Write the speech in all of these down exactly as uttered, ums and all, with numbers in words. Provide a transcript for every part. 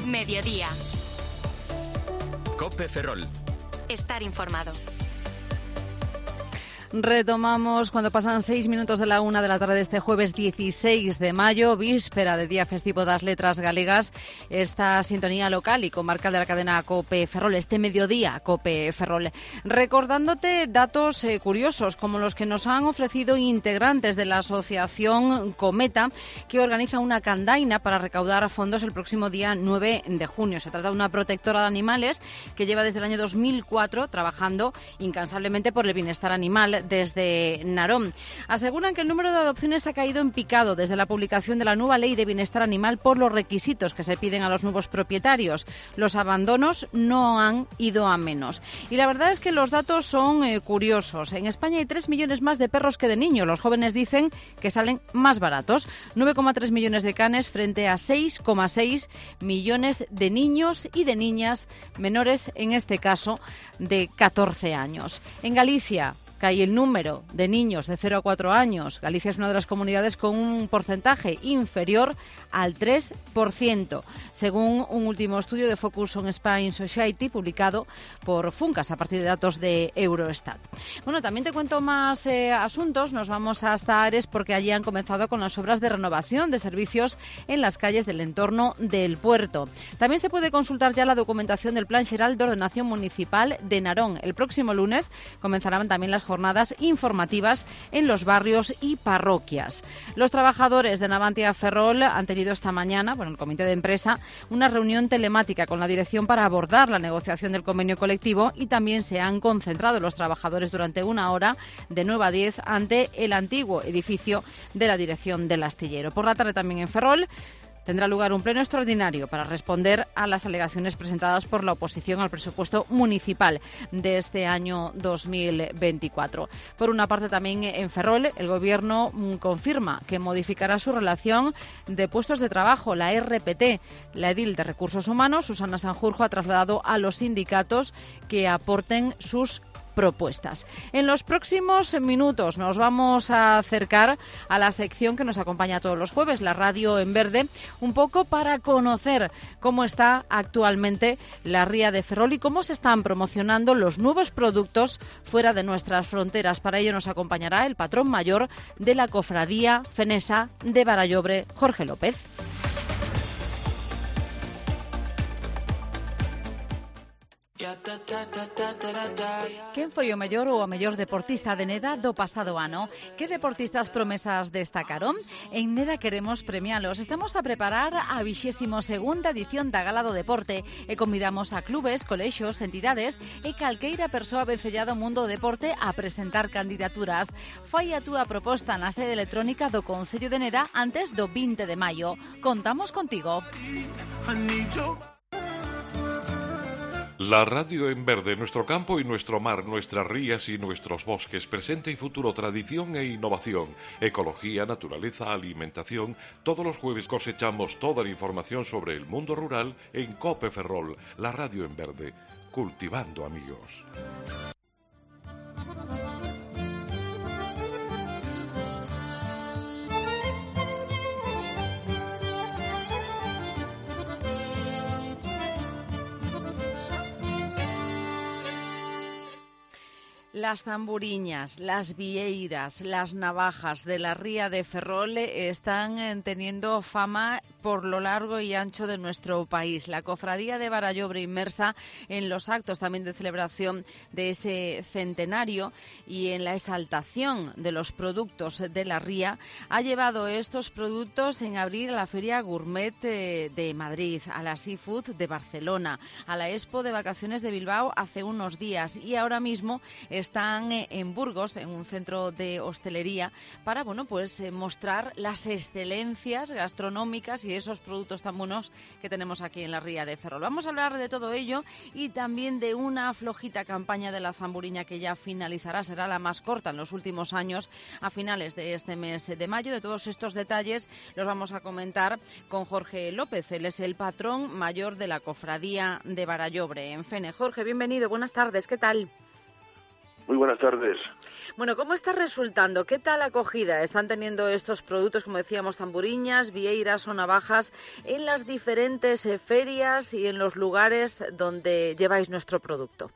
Mediodía. COPE Ferrol. Estar informado. Retomamos cuando pasan seis minutos de la una de la tarde de este jueves dieciséis de mayo, víspera del Día Festivo das Letras Galegas, esta sintonía local y comarcal de la cadena COPE Ferrol, este mediodía COPE Ferrol. Recordándote datos eh, curiosos como los que nos han ofrecido integrantes de la asociación Cometa, que organiza una candaina para recaudar fondos el próximo día nueve de junio. Se trata de una protectora de animales que lleva desde el año dos mil cuatro trabajando incansablemente por el bienestar animal desde Narón. Aseguran que el número de adopciones ha caído en picado desde la publicación de la nueva Ley de Bienestar Animal por los requisitos que se piden a los nuevos propietarios. Los abandonos no han ido a menos. Y la verdad es que los datos son eh, curiosos. En España hay tres millones más de perros que de niños. Los jóvenes dicen que salen más baratos. nueve coma tres millones de canes frente a seis coma seis millones de niños y de niñas menores, en este caso, de catorce años. En Galicia cae el número de niños de cero a cuatro años. Galicia es una de las comunidades con un porcentaje inferior al tres por ciento, según un último estudio de Focus on Spain Society publicado por Funcas a partir de datos de Eurostat. Bueno, también te cuento más eh, asuntos. Nos vamos hasta Ares porque allí han comenzado con las obras de renovación de servicios en las calles del entorno del puerto. También se puede consultar ya la documentación del Plan Xeral de Ordenación Municipal de Narón. El próximo lunes comenzarán también las jornadas informativas en los barrios y parroquias. Los trabajadores de Navantia Ferrol han tenido esta mañana, bueno, el comité de empresa, una reunión telemática con la dirección para abordar la negociación del convenio colectivo y también se han concentrado los trabajadores durante una hora de nueve a diez ante el antiguo edificio de la dirección del astillero. Por la tarde también en Ferrol tendrá lugar un pleno extraordinario para responder a las alegaciones presentadas por la oposición al presupuesto municipal de este año dos mil veinticuatro. Por una parte, también en Ferrol, el Gobierno confirma que modificará su relación de puestos de trabajo, la R P T. La edil de Recursos Humanos, Susana Sanjurjo, ha trasladado a los sindicatos que aporten sus propuestas. En los próximos minutos nos vamos a acercar a la sección que nos acompaña todos los jueves, la Radio en Verde, un poco para conocer cómo está actualmente la ría de Ferrol y cómo se están promocionando los nuevos productos fuera de nuestras fronteras. Para ello nos acompañará el patrón mayor de la Cofradía Fenesa de Barallobre, Jorge López. Quen foi o mellor ou a mellor deportista de Neda do pasado ano? Que deportistas promesas destacaron? En Neda queremos premialos. Estamos a preparar a vixésima segunda edición da Gala do Deporte e convidamos a clubes, colexios, entidades e calqueira persoa vencellada ao mundo do deporte a presentar candidaturas. Fai a túa proposta na sede electrónica do Concello de Neda antes do vinte de maio. Contamos contigo. La radio en verde, nuestro campo y nuestro mar, nuestras rías y nuestros bosques, presente y futuro, tradición e innovación, ecología, naturaleza, alimentación. Todos los jueves cosechamos toda la información sobre el mundo rural en COPE Ferrol, la radio en verde, cultivando amigos. Las zamburiñas, las vieiras, las navajas de la ría de Ferrol están teniendo fama por lo largo y ancho de nuestro país. La Cofradía de Barallobre, inmersa en los actos también de celebración de ese centenario y en la exaltación de los productos de la ría, ha llevado estos productos en abril a la Feria Gourmet de Madrid, a la Seafood de Barcelona, a la Expo de Vacaciones de Bilbao hace unos días y ahora mismo están en Burgos, en un centro de hostelería, para bueno pues mostrar las excelencias gastronómicas y esos productos tan buenos que tenemos aquí en la ría de Ferrol. Vamos a hablar de todo ello y también de una flojita campaña de la zamburiña que ya finalizará, será la más corta en los últimos años, a finales de este mes de mayo. De todos estos detalles los vamos a comentar con Jorge López. Él es el patrón mayor de la Cofradía de Barallobre en Fene. Jorge, bienvenido, buenas tardes, ¿qué tal? Muy buenas tardes. Bueno, ¿cómo está resultando? ¿Qué tal acogida están teniendo estos productos, como decíamos, tamburiñas, vieiras o navajas, en las diferentes eh, ferias y en los lugares donde lleváis nuestro producto?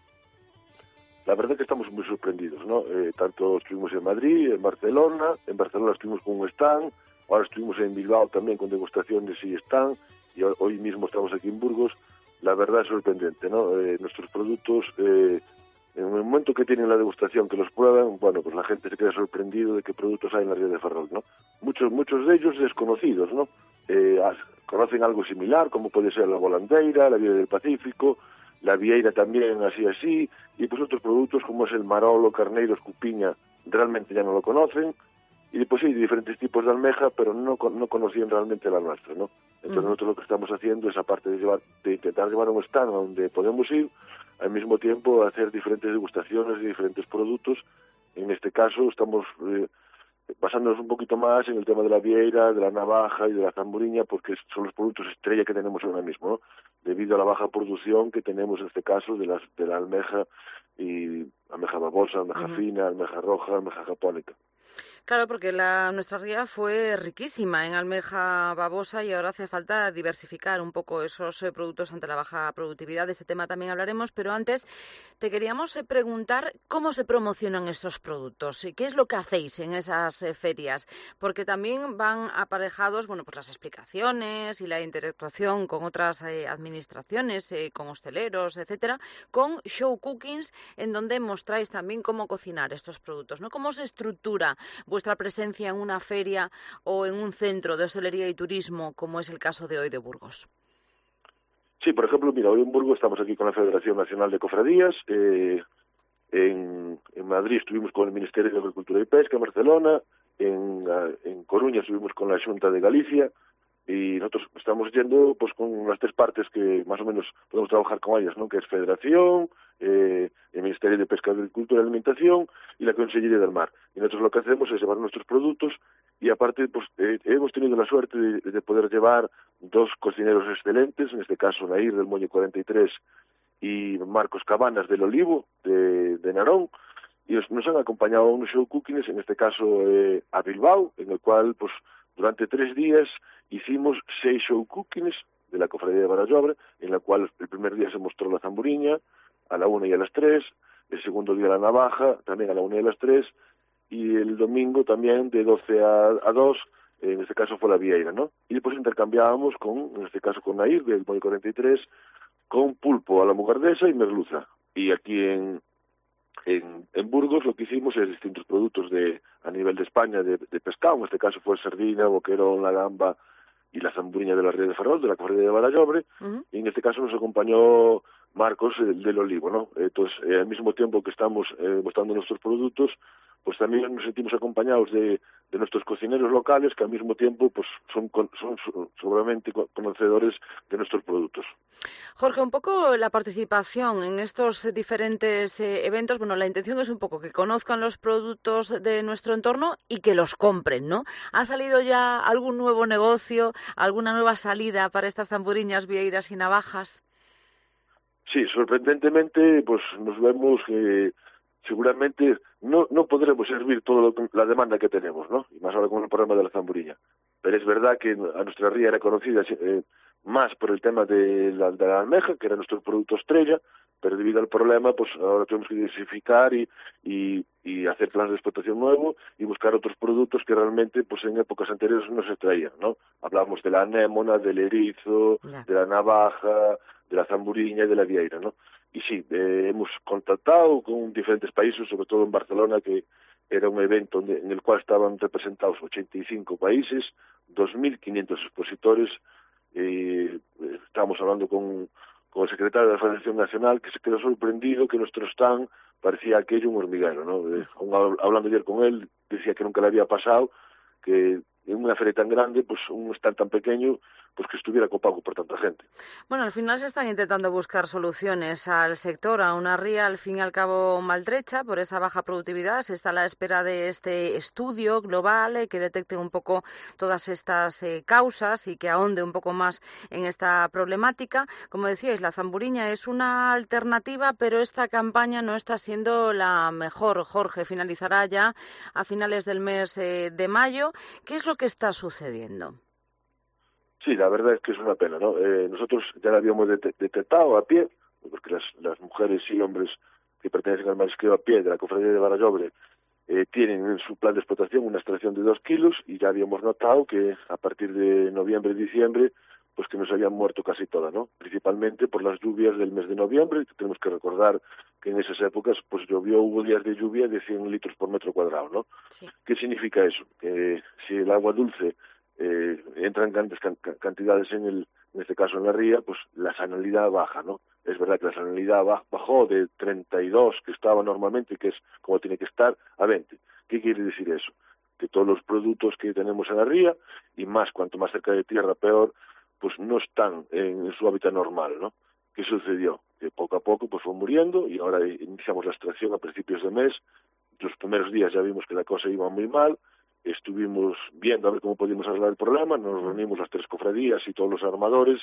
La verdad que estamos muy sorprendidos, ¿no? Eh, tanto estuvimos en Madrid, en Barcelona, en Barcelona estuvimos con un stand, ahora estuvimos en Bilbao también con degustaciones y stand, y hoy mismo estamos aquí en Burgos. La verdad es sorprendente, ¿no? Eh, nuestros productos... Eh, En el momento que tienen la degustación, que los prueban, bueno, pues la gente se queda sorprendido de qué productos hay en la Ría de Ferrol, ¿no? Muchos muchos de ellos desconocidos, ¿no? Eh, conocen algo similar, como puede ser la volandeira, la vieira del Pacífico, la vieira también así así, y pues otros productos como es el marolo, carneiro, escupiña, realmente ya no lo conocen, y después sí, diferentes tipos de almeja, pero no no conocían realmente la nuestra, ¿no? Entonces mm. nosotros lo que estamos haciendo es, aparte de, llevar, de intentar llevar un stand donde podemos ir, al mismo tiempo hacer diferentes degustaciones de diferentes productos. En este caso estamos eh, basándonos un poquito más en el tema de la vieira, de la navaja y de la tamburiña, porque son los productos estrella que tenemos ahora mismo, ¿no? Debido a la baja producción que tenemos en este caso de, las, de la almeja, y almeja babosa, almeja uh-huh. fina, almeja roja, almeja japónica. Claro, porque la, nuestra ría fue riquísima en almeja babosa y ahora hace falta diversificar un poco esos eh, productos ante la baja productividad. De este tema también hablaremos, pero antes te queríamos eh, preguntar cómo se promocionan estos productos, qué es lo que hacéis en esas eh, ferias, porque también van aparejados, bueno, pues las explicaciones y la interactuación con otras eh, administraciones, eh, con hosteleros, etcétera, con show cookings en donde mostráis también cómo cocinar estos productos, ¿no? Cómo se estructura vuestra presencia en una feria o en un centro de hostelería y turismo, como es el caso de hoy de Burgos. Sí, por ejemplo, mira, hoy en Burgos estamos aquí con la Federación Nacional de Cofradías, eh, en, en Madrid estuvimos con el Ministerio de Agricultura y Pesca, en Barcelona, en, en Coruña estuvimos con la Xunta de Galicia, y nosotros estamos yendo pues con las tres partes que más o menos podemos trabajar con ellas, ¿no? Que es Federación, eh, el Ministerio de Pesca, Agricultura y Alimentación y la Consellería del Mar. Y nosotros lo que hacemos es llevar nuestros productos, y aparte pues eh, hemos tenido la suerte de, de poder llevar dos cocineros excelentes, en este caso Nair del Muelle cuarenta y tres y Marcos Cabanas del Olivo de, de Narón, y nos, nos han acompañado a unos show cookings, en este caso eh, a Bilbao, en el cual pues durante tres días hicimos seis show cookings de la Cofradía de Barallobre, en la cual el primer día se mostró la tamburiña a la una y a las tres, el segundo día la navaja también a la una y a las tres, y el domingo también de doce a, a dos, en este caso fue la vieira, ¿no? Y después intercambiábamos con, en este caso con Nair del Muelle cuarenta y tres, con pulpo a la mugardesa y merluza. Y aquí en En, en Burgos lo que hicimos es distintos productos de a nivel de España de, de pescado, en este caso fue sardina, boquerón, la gamba y la zamburiña de la Ría de Ferrol, de la Cofradía de Barallobre, uh-huh. y en este caso nos acompañó Marcos el del Olivo, ¿no? Entonces, eh, al mismo tiempo que estamos eh, mostrando nuestros productos, pues también nos sentimos acompañados de, de nuestros cocineros locales, que al mismo tiempo pues son, son seguramente conocedores de nuestros productos. Jorge, un poco la participación en estos diferentes eh, eventos, bueno, la intención es un poco que conozcan los productos de nuestro entorno y que los compren, ¿no? ¿Ha salido ya algún nuevo negocio, alguna nueva salida para estas tamburiñas, vieiras y navajas? Sí, sorprendentemente, pues nos vemos que seguramente no no podremos servir toda la demanda que tenemos, ¿no? Y más ahora con el problema de la tamburiña. Pero es verdad que a nuestra ría era conocida eh, más por el tema de la, de la almeja, que era nuestro producto estrella, pero debido al problema, pues ahora tenemos que diversificar y, y, y hacer planes de explotación nuevo y buscar otros productos que realmente pues en épocas anteriores no se traían, ¿no? Hablamos de la anémona, del erizo, yeah. de la navaja, de la zamburiña y de la vieira, ¿no? Y sí, eh, hemos contactado con diferentes países, sobre todo en Barcelona, que era un evento donde, en el cual estaban representados ochenta y cinco países, dos mil quinientos expositores. Eh, estábamos hablando con, con el secretario de la Federación Nacional, que se quedó sorprendido que nuestro stand parecía aquello un hormiguero, ¿no? Eh, aún hablando ayer con él, decía que nunca le había pasado, que en unha feria tan grande, pues un stand tan pequeño, pues que estuviera copado por tanta gente. Bueno, al final se están intentando buscar soluciones al sector, a una ría al fin y al cabo maltrecha por esa baja productividad. Se está a la espera de este estudio global eh, que detecte un poco todas estas eh, causas y que ahonde un poco más en esta problemática. Como decíais, la zamburiña es una alternativa, pero esta campaña no está siendo la mejor. Jorge, finalizará ya a finales del mes eh, de mayo. ¿Qué es lo que está sucediendo? Sí, la verdad es que es una pena, ¿no? Eh, nosotros ya la habíamos det- detectado a pie, porque las, las mujeres y hombres que pertenecen al marisqueo a pie de la cofradía de Barallobre eh, tienen en su plan de explotación una extracción de dos kilos y ya habíamos notado que a partir de noviembre y diciembre pues que nos habían muerto casi toda, ¿no? Principalmente por las lluvias del mes de noviembre. Tenemos que recordar que en esas épocas pues llovió, hubo días de lluvia de cien litros por metro cuadrado, ¿no? Sí. ¿Qué significa eso? Que si el agua dulce eh, entra en grandes can- cantidades en el, en este caso en la ría, pues la salinidad baja, ¿no? Es verdad que la salinidad bajó de treinta y dos que estaba normalmente, que es como tiene que estar, a veinte. ¿Qué quiere decir eso? Que todos los productos que tenemos en la ría, y más cuanto más cerca de tierra peor, pues no están en, en su hábitat normal, ¿no? ¿Qué sucedió? Que poco a poco pues fue muriendo y ahora iniciamos la extracción a principios de mes. Los primeros días ya vimos que la cosa iba muy mal, estuvimos viendo a ver cómo podíamos arreglar el problema, nos reunimos las tres cofradías y todos los armadores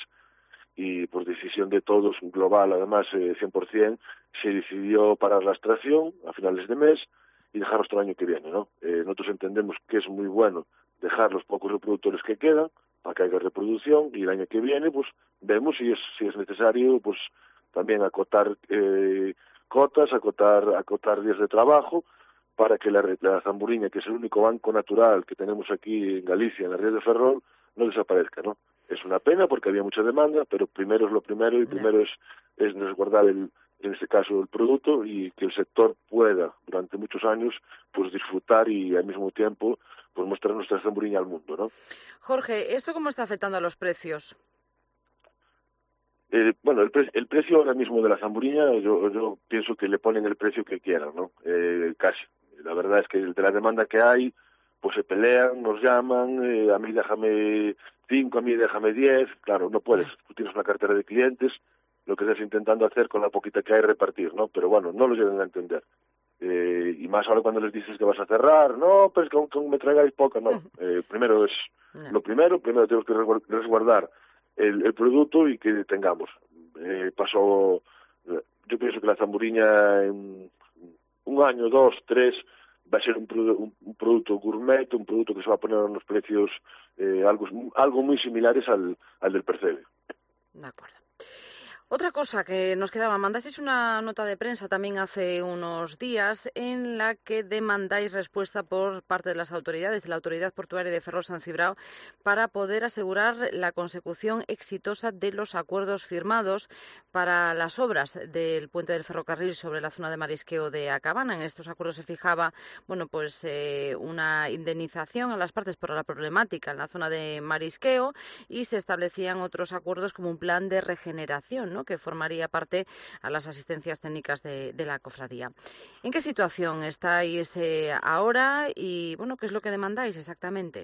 y por decisión de todos, global además eh, cien por ciento, se decidió parar la extracción a finales de mes y dejarlo hasta el año que viene, ¿no? Eh, nosotros entendemos que es muy bueno dejar los pocos reproductores que quedan para que haya reproducción y el año que viene pues vemos si es si es necesario pues también acotar eh, cotas, acotar acotar días de trabajo para que la, la zamburiña, que es el único banco natural que tenemos aquí en Galicia, en la ría de Ferrol, no desaparezca, ¿no? Es una pena porque había mucha demanda, pero primero es lo primero y primero es, es resguardar el, en este caso el producto y que el sector pueda durante muchos años pues disfrutar y al mismo tiempo pues mostrar nuestra zamburiña al mundo, ¿no? Jorge, ¿esto cómo está afectando a los precios? Eh, bueno, el, pre el precio ahora mismo de la zamburiña, yo, yo pienso que le ponen el precio que quieran, ¿no? Eh, casi. La verdad es que de la demanda que hay, pues se pelean, nos llaman, eh, a mí déjame cinco, a mí déjame diez. Claro, no puedes, tú tienes una cartera de clientes, lo que estás intentando hacer con la poquita que hay repartir, ¿no? Pero bueno, no lo llegan a entender. Eh, y más ahora cuando les dices que vas a cerrar, no, pues que aún me traigáis poca, no. Eh, primero es no. lo primero, primero tenemos que resguardar el, el producto y que tengamos. Eh, pasó, yo pienso que la zamburiña en un año, dos, tres, va a ser un, un, un producto gourmet, un producto que se va a poner a unos precios eh, algo, algo muy similares al, al del Percebe. De acuerdo. Otra cosa que nos quedaba, mandasteis una nota de prensa también hace unos días en la que demandáis respuesta por parte de las autoridades, de la Autoridad Portuaria de Ferrol-San Cibrao, para poder asegurar la consecución exitosa de los acuerdos firmados para las obras del puente del ferrocarril sobre la zona de marisqueo de Acabana. En estos acuerdos se fijaba, bueno, pues eh, una indemnización a las partes por la problemática en la zona de marisqueo y se establecían otros acuerdos como un plan de regeneración, ¿no?, que formaría parte a las asistencias técnicas de, de la cofradía. ¿En qué situación estáis eh, ahora y, bueno, qué es lo que demandáis exactamente?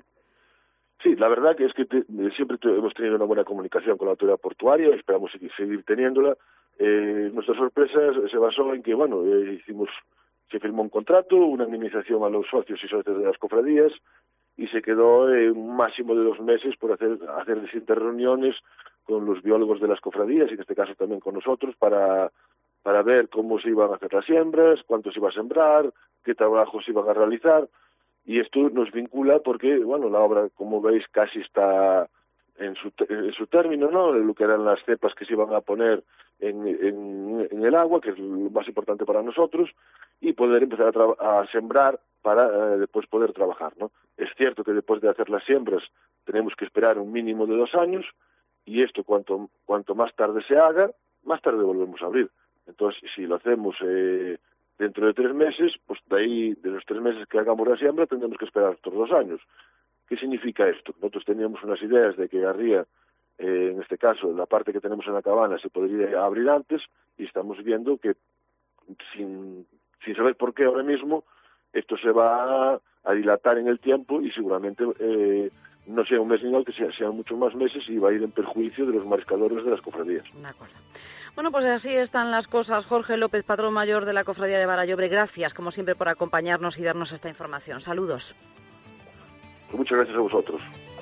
Sí, la verdad que es que te, siempre te, hemos tenido una buena comunicación con la autoridad portuaria, esperamos seguir, seguir teniéndola. Eh, nuestra sorpresa se basó en que, bueno, eh, hicimos, se firmó un contrato, una indemnización a los socios y socios de las cofradías y se quedó eh, un máximo de dos meses por hacer, hacer distintas reuniones con los biólogos de las cofradías y en este caso también con nosotros para, para ver cómo se iban a hacer las siembras, cuánto se iba a sembrar, qué trabajos se iban a realizar. Y esto nos vincula porque, bueno, la obra, como veis, casi está en su, en su término, ¿no? Lo que eran las cepas que se iban a poner en, en, en el agua, que es lo más importante para nosotros, y poder empezar a, a sembrar para eh, después poder trabajar, ¿no? Es cierto que después de hacer las siembras tenemos que esperar un mínimo de dos años, y esto cuanto, cuanto más tarde se haga, más tarde volvemos a abrir. Entonces, si lo hacemos eh, dentro de tres meses, pues de ahí, de los tres meses que hagamos la siembra, tendremos que esperar otros dos años. ¿Qué significa esto? Nosotros teníamos unas ideas de que Garría, eh, en este caso, la parte que tenemos en la cabana, se podría abrir antes, y estamos viendo que, sin, sin saber por qué ahora mismo, esto se va a, a dilatar en el tiempo y seguramente eh, no sea un mes ni que sea, sean muchos más meses y va a ir en perjuicio de los mariscadores de las cofradías. De acuerdo. Bueno, pues así están las cosas. Jorge López, patrón mayor de la Cofradía de Barallobre, gracias, como siempre, por acompañarnos y darnos esta información. Saludos. Pues muchas gracias a vosotros.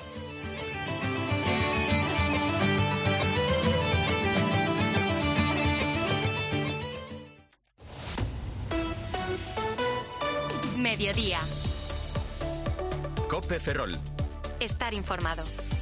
Mediodía. COPE Ferrol. Estar informado.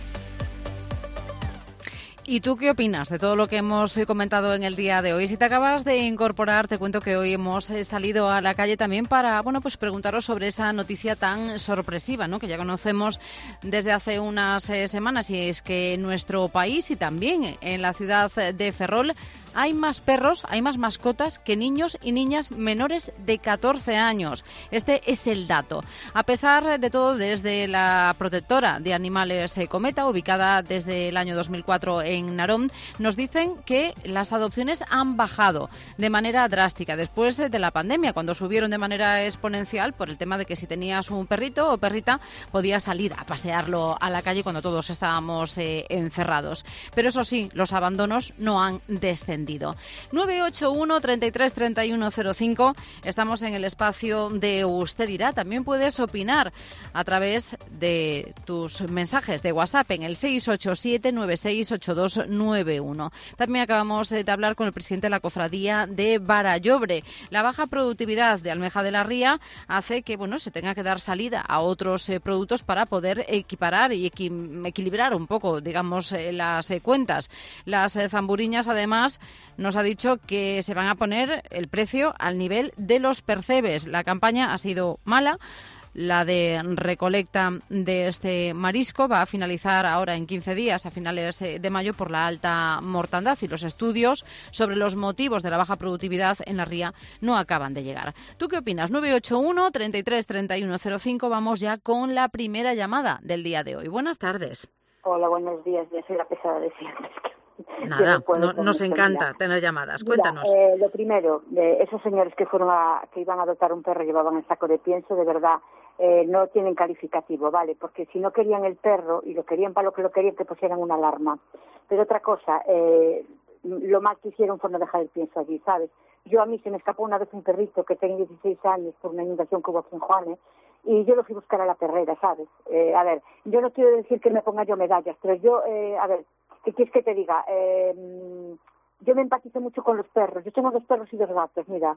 ¿Y tú qué opinas de todo lo que hemos comentado en el día de hoy? Si te acabas de incorporar, te cuento que hoy hemos salido a la calle también para, bueno, pues preguntaros sobre esa noticia tan sorpresiva, ¿no?, que ya conocemos desde hace unas eh, semanas, y es que en nuestro país y también en la ciudad de Ferrol hay más perros, hay más mascotas que niños y niñas menores de catorce años. Este es el dato. A pesar de todo, desde la protectora de animales Cometa, ubicada desde el año dos mil cuatro en Narón, nos dicen que las adopciones han bajado de manera drástica después de la pandemia, cuando subieron de manera exponencial por el tema de que si tenías un perrito o perrita podías salir a pasearlo a la calle cuando todos estábamos eh, encerrados. Pero eso sí, los abandonos no han descendido. nueve ocho uno, treinta y tres, treinta y uno cero cinco. Estamos en el espacio de Usted Dirá. También puedes opinar a través de tus mensajes de WhatsApp en el seis ocho siete, nueve seis ocho dos nueve uno. También acabamos de hablar con el presidente de la Cofradía de Barallobre. La baja productividad de almeja de la ría hace que, bueno, se tenga que dar salida a otros eh, productos para poder equiparar y equi- equilibrar un poco, digamos, eh, las eh, cuentas. Las eh, zamburiñas, además, nos ha dicho que se van a poner el precio al nivel de los percebes. La campaña ha sido mala. La de recolecta de este marisco va a finalizar ahora en quince días, a finales de mayo, por la alta mortandad, y los estudios sobre los motivos de la baja productividad en la ría no acaban de llegar. ¿Tú qué opinas? nueve ocho uno, treinta y tres, treinta y uno cero cinco. Vamos ya con la primera llamada del día de hoy. Buenas tardes. Hola, buenos días. Ya soy la pesada de siempre. Nada, no, nos encanta día. tener llamadas. Cuéntanos. Mira, eh, lo primero, de esos señores que fueron a, que iban a adoptar un perro, llevaban el saco de pienso, de verdad, eh, no tienen calificativo, ¿vale? Porque si no querían el perro y lo querían para lo que lo querían, que pusieran una alarma. Pero otra cosa, eh, lo mal que hicieron fue no dejar el pienso allí, ¿sabes? Yo a mí se me escapó una vez un perrito que tenía dieciséis años por una inundación que hubo aquí en Juanes, y yo lo fui a buscar a la perrera, ¿sabes? Eh, a ver, yo no quiero decir que me ponga yo medallas, pero yo, eh, a ver, ¿qué quieres que te diga? Eh, yo me empatizo mucho con los perros. Yo tengo dos perros y dos gatos, mira.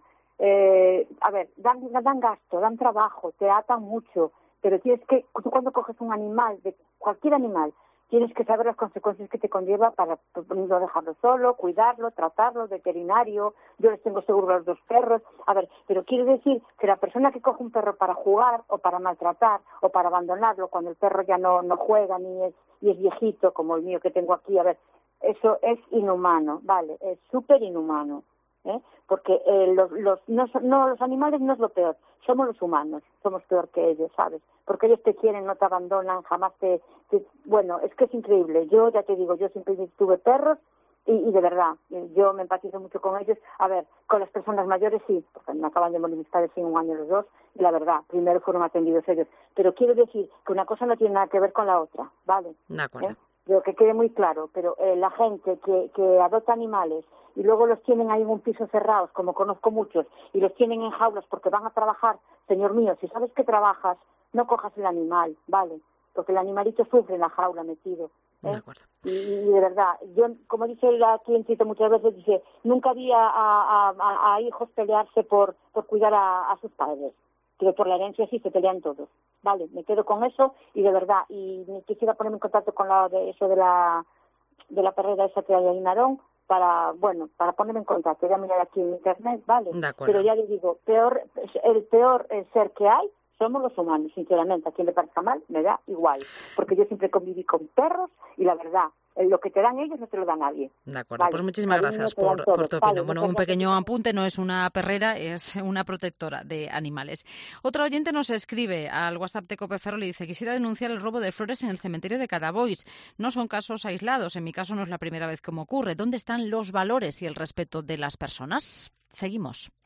Eh, a ver, dan, dan gasto, dan trabajo, te atan mucho, pero tienes que, tú cuando coges un animal, de cualquier animal, tienes que saber las consecuencias que te conlleva para no dejarlo solo, cuidarlo, tratarlo, veterinario. Yo les tengo seguro a los dos perros. A ver, pero quiere decir que la persona que coge un perro para jugar o para maltratar o para abandonarlo cuando el perro ya no, no juega ni es, y es viejito, como el mío que tengo aquí, a ver, eso es inhumano, ¿vale? Es súper inhumano. ¿Eh? Porque eh, los, los, no, no, los animales no es lo peor, somos los humanos, somos peor que ellos, ¿sabes? Porque ellos te quieren, no te abandonan, jamás te, te... Bueno, es que es increíble. Yo, ya te digo, yo siempre tuve perros y, y de verdad, yo me empatizo mucho con ellos. A ver, con las personas mayores sí, porque me acaban de morir mis padres en un año los dos, y la verdad, primero fueron atendidos ellos. Pero quiero decir que una cosa no tiene nada que ver con la otra, ¿vale? De acuerdo. ¿Eh? Yo, que quede muy claro, pero eh, la gente que, que adopta animales y luego los tienen ahí en un piso cerrados, como conozco muchos, y los tienen en jaulas porque van a trabajar, señor mío, si sabes que trabajas, no cojas el animal, ¿vale? Porque el animalito sufre en la jaula metido. ¿eh? De acuerdo. Y, y de verdad, yo, como dice la clientita muchas veces, dice, nunca vi a, a, a, a hijos pelearse por, por cuidar a, a sus padres. Pero por la herencia sí se pelean todos. Vale, me quedo con eso y de verdad, y quisiera ponerme en contacto con la de eso de la de la perrera esa que hay en Narón para, bueno, para ponerme en contacto, ya mirar aquí en internet, vale. De acuerdo. Pero ya le digo, peor, el peor ser que hay somos los humanos, sinceramente. A quien le parezca mal, me da igual, porque yo siempre conviví con perros y la verdad, lo que te dan ellos no te lo da nadie. De acuerdo, vale. pues muchísimas gracias por, por tu opinión. Vale, bueno, un pequeño apunte, no es una perrera, es una protectora de animales. Otra oyente nos escribe al WhatsApp de COPE Ferrol y dice: quisiera denunciar el robo de flores en el cementerio de Cadabois. No son casos aislados, en mi caso no es la primera vez que me ocurre. ¿Dónde están los valores y el respeto de las personas? Seguimos.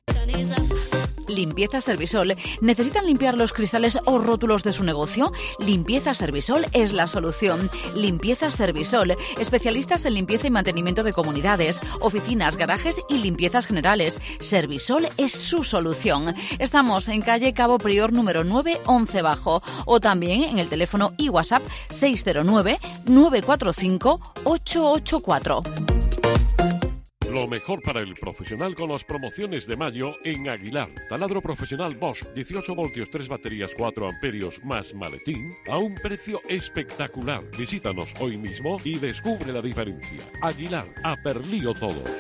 Limpieza Servisol. ¿Necesitan limpiar los cristales o rótulos de su negocio? Limpieza Servisol es la solución. Limpieza Servisol. Especialistas en limpieza y mantenimiento de comunidades, oficinas, garajes y limpiezas generales. Servisol es su solución. Estamos en calle Cabo Prior número nueve once Bajo o también en el teléfono y WhatsApp seis cero nueve nueve cuatro cinco ocho ocho cuatro. Lo mejor para el profesional con las promociones de mayo en Aguilar. Taladro profesional Bosch, dieciocho voltios, tres baterías, cuatro amperios más maletín, a un precio espectacular. Visítanos hoy mismo y descubre la diferencia. Aguilar, a Perlío todos.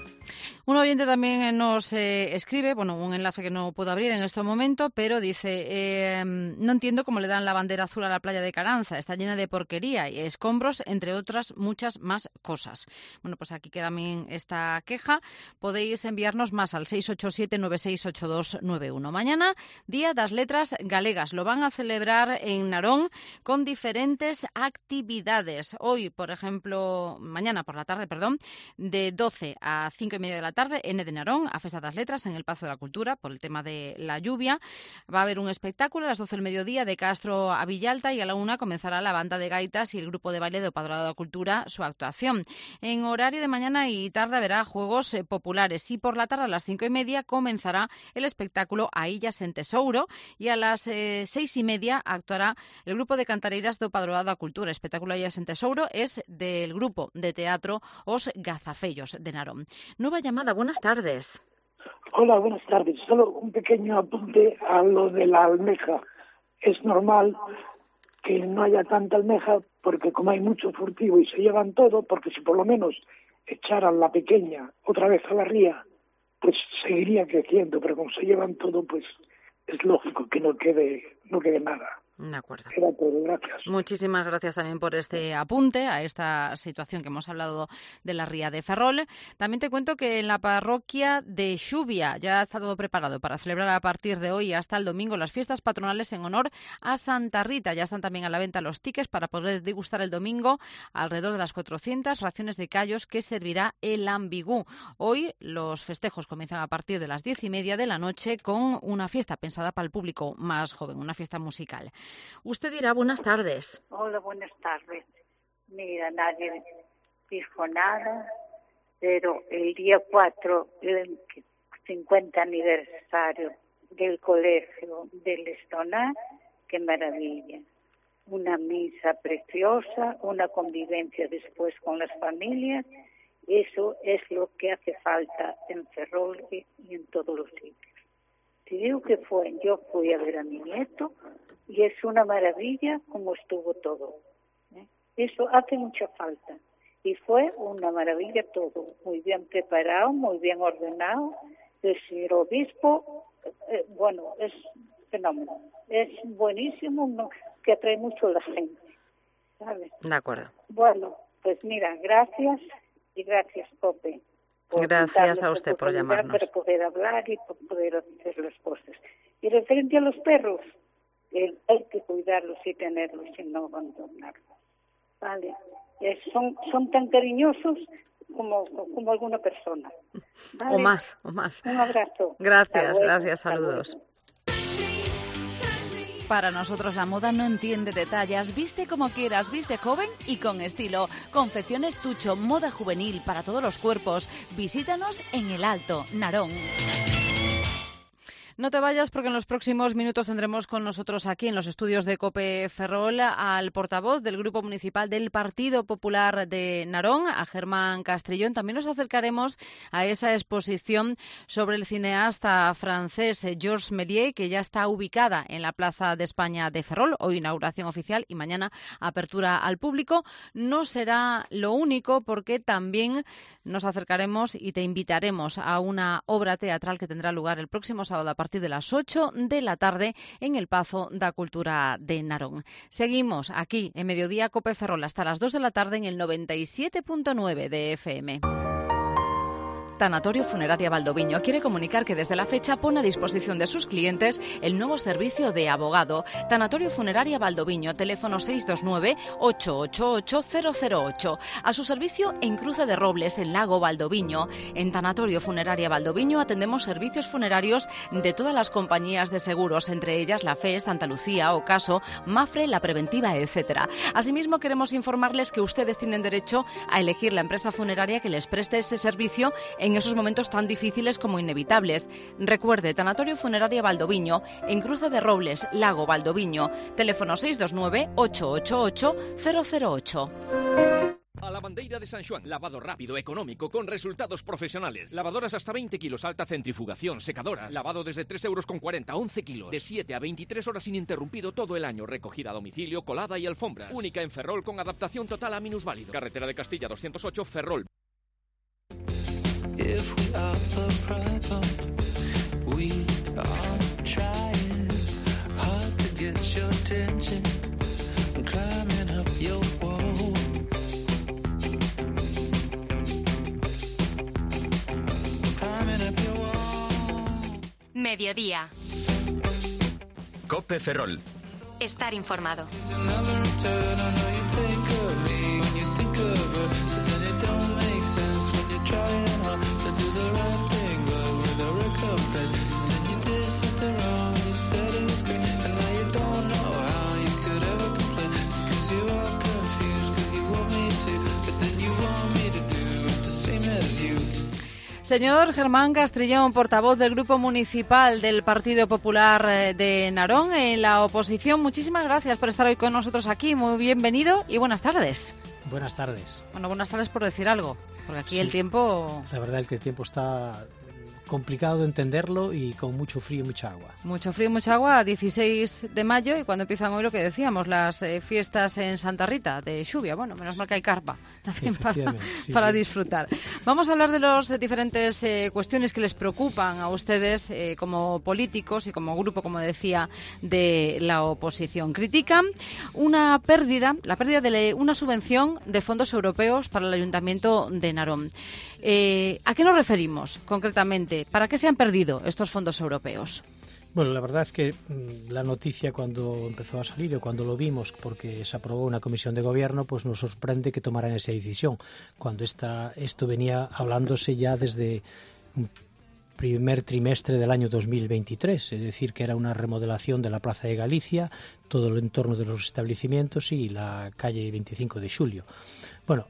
Un oyente también nos eh, escribe, bueno, un enlace que no puedo abrir en este momento, pero dice, eh, no entiendo cómo le dan la bandera azul a la playa de Caranza, está llena de porquería y escombros, entre otras muchas más cosas. Bueno, pues aquí queda también esta queja. Podéis enviarnos más al seis ocho siete nueve seis ocho dos nueve uno. Mañana, Día das Letras Galegas. Lo van a celebrar en Narón con diferentes actividades. Hoy, por ejemplo, mañana por la tarde, perdón, de doce a cinco y media de la tarde, tarde, N de Narón, a Festa das Letras, en el Pazo de la Cultura, por el tema de la lluvia. Va a haber un espectáculo a las doce del mediodía de Castro a Villalta y a la una comenzará la banda de gaitas y el grupo de baile de Padroado de la Cultura su actuación. En horario de mañana y tarde habrá juegos eh, populares y por la tarde a las cinco y media comenzará el espectáculo A Illas en Tesouro y a las eh, seis y media actuará el grupo de cantareiras do Padroado da Cultura. El espectáculo A Illas en Tesouro es del grupo de teatro Os Gazafellos de Narón. Nueva llamada. Buenas tardes. Hola, buenas tardes. Solo un pequeño apunte a lo de la almeja. Es normal que no haya tanta almeja porque como hay mucho furtivo y se llevan todo, porque si por lo menos echaran la pequeña otra vez a la ría, pues seguiría creciendo, pero como se llevan todo, pues es lógico que no quede, no quede nada. De acuerdo. Era todo, gracias. Muchísimas gracias también por este apunte a esta situación que hemos hablado de la ría de Ferrol. También te cuento que en la parroquia de Xubia ya está todo preparado para celebrar a partir de hoy hasta el domingo las fiestas patronales en honor a Santa Rita. Ya están también a la venta los tickets para poder degustar el domingo alrededor de las cuatrocientas raciones de callos que servirá el ambigú. Hoy los festejos comienzan a partir de las diez y media de la noche con una fiesta pensada para el público más joven, una fiesta musical. Usted dirá, buenas tardes. Hola, buenas tardes. Mira, nadie dijo nada, pero el día cuatro, el cincuenta aniversario del colegio del Estoná, qué maravilla. Una misa preciosa, una convivencia después con las familias, eso es lo que hace falta en Ferrol y en todos los sitios. Te digo que fue, yo fui a ver a mi nieto, y es una maravilla como estuvo todo. ¿eh? Eso hace mucha falta. Y fue una maravilla todo. Muy bien preparado, muy bien ordenado. El señor obispo, eh, bueno, es fenómeno. Es buenísimo, ¿no? Que atrae mucho a la gente. ¿Sabes? De acuerdo. Bueno, pues mira, gracias y gracias, Pope. Gracias a usted por llamarnos. Para poder hablar y por poder hacer las cosas. Y referente a los perros, Eh, hay que cuidarlos y tenerlos y no abandonarlos. Vale, eh, son son tan cariñosos como como alguna persona. ¿Vale? O más, o más. Un abrazo. Gracias, luego, gracias, saludos. Para nosotros la moda no entiende detalles. Viste como quieras, viste joven y con estilo. Confecciones Tucho, moda juvenil para todos los cuerpos. Visítanos en El Alto, Narón. No te vayas porque en los próximos minutos tendremos con nosotros aquí en los estudios de COPE Ferrol al portavoz del Grupo Municipal del Partido Popular de Narón, a Germán Castrillón. También nos acercaremos a esa exposición sobre el cineasta francés Georges Méliès, que ya está ubicada en la Plaza de España de Ferrol. Hoy inauguración oficial y mañana apertura al público. No será lo único porque también nos acercaremos y te invitaremos a una obra teatral que tendrá lugar el próximo sábado a partir de las ocho de la tarde en el Pazo da Cultura de Narón. Seguimos aquí en Mediodía COPE Ferrol hasta las dos de la tarde en el noventa y siete punto nueve de F M. Tanatorio Funeraria Valdoviño quiere comunicar que desde la fecha pone a disposición de sus clientes el nuevo servicio de abogado. Tanatorio Funeraria Valdoviño, teléfono seis dos nueve, ocho ocho ocho, cero cero ocho. A su servicio en Cruce de Robles, en Lago Valdoviño. En Tanatorio Funeraria Valdoviño atendemos servicios funerarios de todas las compañías de seguros, entre ellas la F E, Santa Lucía, Ocaso, Mafre, La Preventiva, etcétera. Asimismo, queremos informarles que ustedes tienen derecho a elegir la empresa funeraria que les preste ese servicio en esos momentos tan difíciles como inevitables. Recuerde, Tanatorio Funeraria Valdoviño, en Cruce de Robles, Lago Valdoviño, teléfono seis dos nueve, ocho ocho ocho, cero cero ocho. A Lavandeira de San Xoán, lavado rápido, económico, con resultados profesionales. Lavadoras hasta veinte kilos, alta centrifugación, secadoras. Lavado desde tres euros con cuarenta, once kilos. De siete a veintitrés horas ininterrumpido todo el año. Recogida a domicilio, colada y alfombras. Única en Ferrol con adaptación total a minusválido. Carretera de Castilla doscientos ocho, Ferrol. If we are the problem, we are trying hard to get your attention, climbing up your wall. Climbing up your wall. Mediodía. COPE Ferrol. Estar informado. Señor Germán Castrillón, portavoz del Grupo Municipal del Partido Popular de Narón en la oposición, muchísimas gracias por estar hoy con nosotros aquí. Muy bienvenido y buenas tardes. Buenas tardes. Bueno, buenas tardes por decir algo, porque aquí sí, el tiempo... La verdad es que el tiempo está complicado de entenderlo y con mucho frío y mucha agua. Mucho frío y mucha agua, dieciséis de mayo, y cuando empiezan hoy lo que decíamos, las eh, fiestas en Santa Rita de lluvia. Bueno, menos mal que hay carpa también para, sí, para sí. disfrutar. Vamos a hablar de las eh, diferentes eh, cuestiones que les preocupan a ustedes eh, como políticos y como grupo, como decía, de la oposición. Critican una pérdida, la pérdida de una subvención de fondos europeos para el Ayuntamiento de Narón. Eh, ¿A qué nos referimos concretamente? ¿Para qué se han perdido estos fondos europeos? Bueno, la verdad es que mmm, la noticia cuando empezó a salir o cuando lo vimos, porque se aprobó una comisión de gobierno, pues nos sorprende que tomaran esa decisión, cuando esta, esto venía hablándose ya desde un primer trimestre del año dos mil veintitrés, es decir, que era una remodelación de la Plaza de Galicia, todo el entorno de los establecimientos y la calle veinticinco de Xulio. Bueno,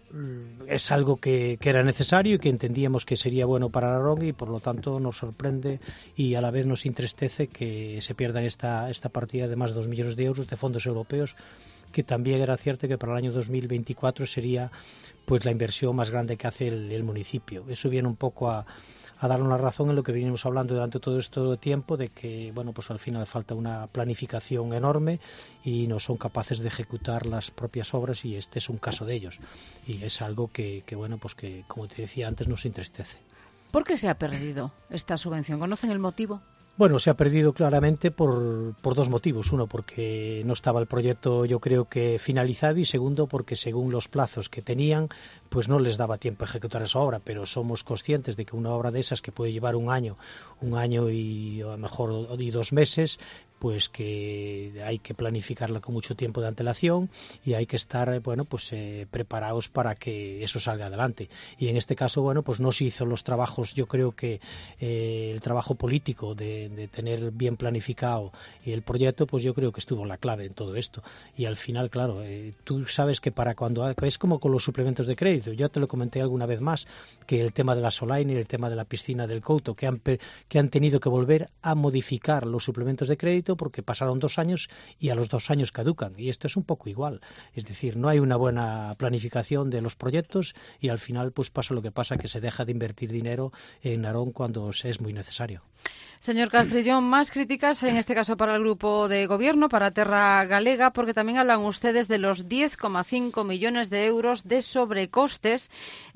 es algo que, que era necesario y que entendíamos que sería bueno para Narón y por lo tanto nos sorprende y a la vez nos entristece que se pierdan esta, esta partida de más de dos millones de euros de fondos europeos, que también era cierto que para el año dos mil veinticuatro sería pues la inversión más grande que hace el, el municipio. Eso viene un poco a, a dar una razón en lo que venimos hablando durante todo este tiempo, de que bueno, pues al final falta una planificación enorme y no son capaces de ejecutar las propias obras, y este es un caso de ellos. Y es algo que, que bueno, pues que, como te decía antes, nos entristece. ¿Por qué se ha perdido esta subvención? ¿Conocen el motivo? Bueno, se ha perdido claramente por, por dos motivos. Uno, porque no estaba el proyecto, yo creo que finalizado, y segundo, porque según los plazos que tenían, pues no les daba tiempo a ejecutar esa obra. Pero somos conscientes de que una obra de esas que puede llevar un año, un año y a lo mejor y dos meses, pues que hay que planificarla con mucho tiempo de antelación y hay que estar, bueno, pues eh, preparados para que eso salga adelante. Y en este caso, bueno, pues no se hizo los trabajos, yo creo que eh, el trabajo político de, de tener bien planificado y el proyecto, pues yo creo que estuvo la clave en todo esto. Y al final, claro, eh, tú sabes que para cuando, es como con los suplementos de crédito, yo te lo comenté alguna vez más, que el tema de la Solaina y el tema de la piscina del Couto, que han, que han tenido que volver a modificar los suplementos de crédito porque pasaron dos años y a los dos años caducan, y esto es un poco igual, es decir, no hay una buena planificación de los proyectos y al final pues pasa lo que pasa, que se deja de invertir dinero en Narón cuando es muy necesario. Señor Castrillón, más críticas en este caso para el grupo de gobierno, para Terra Galega, porque también hablan ustedes de los diez coma cinco millones de euros de sobrecostes,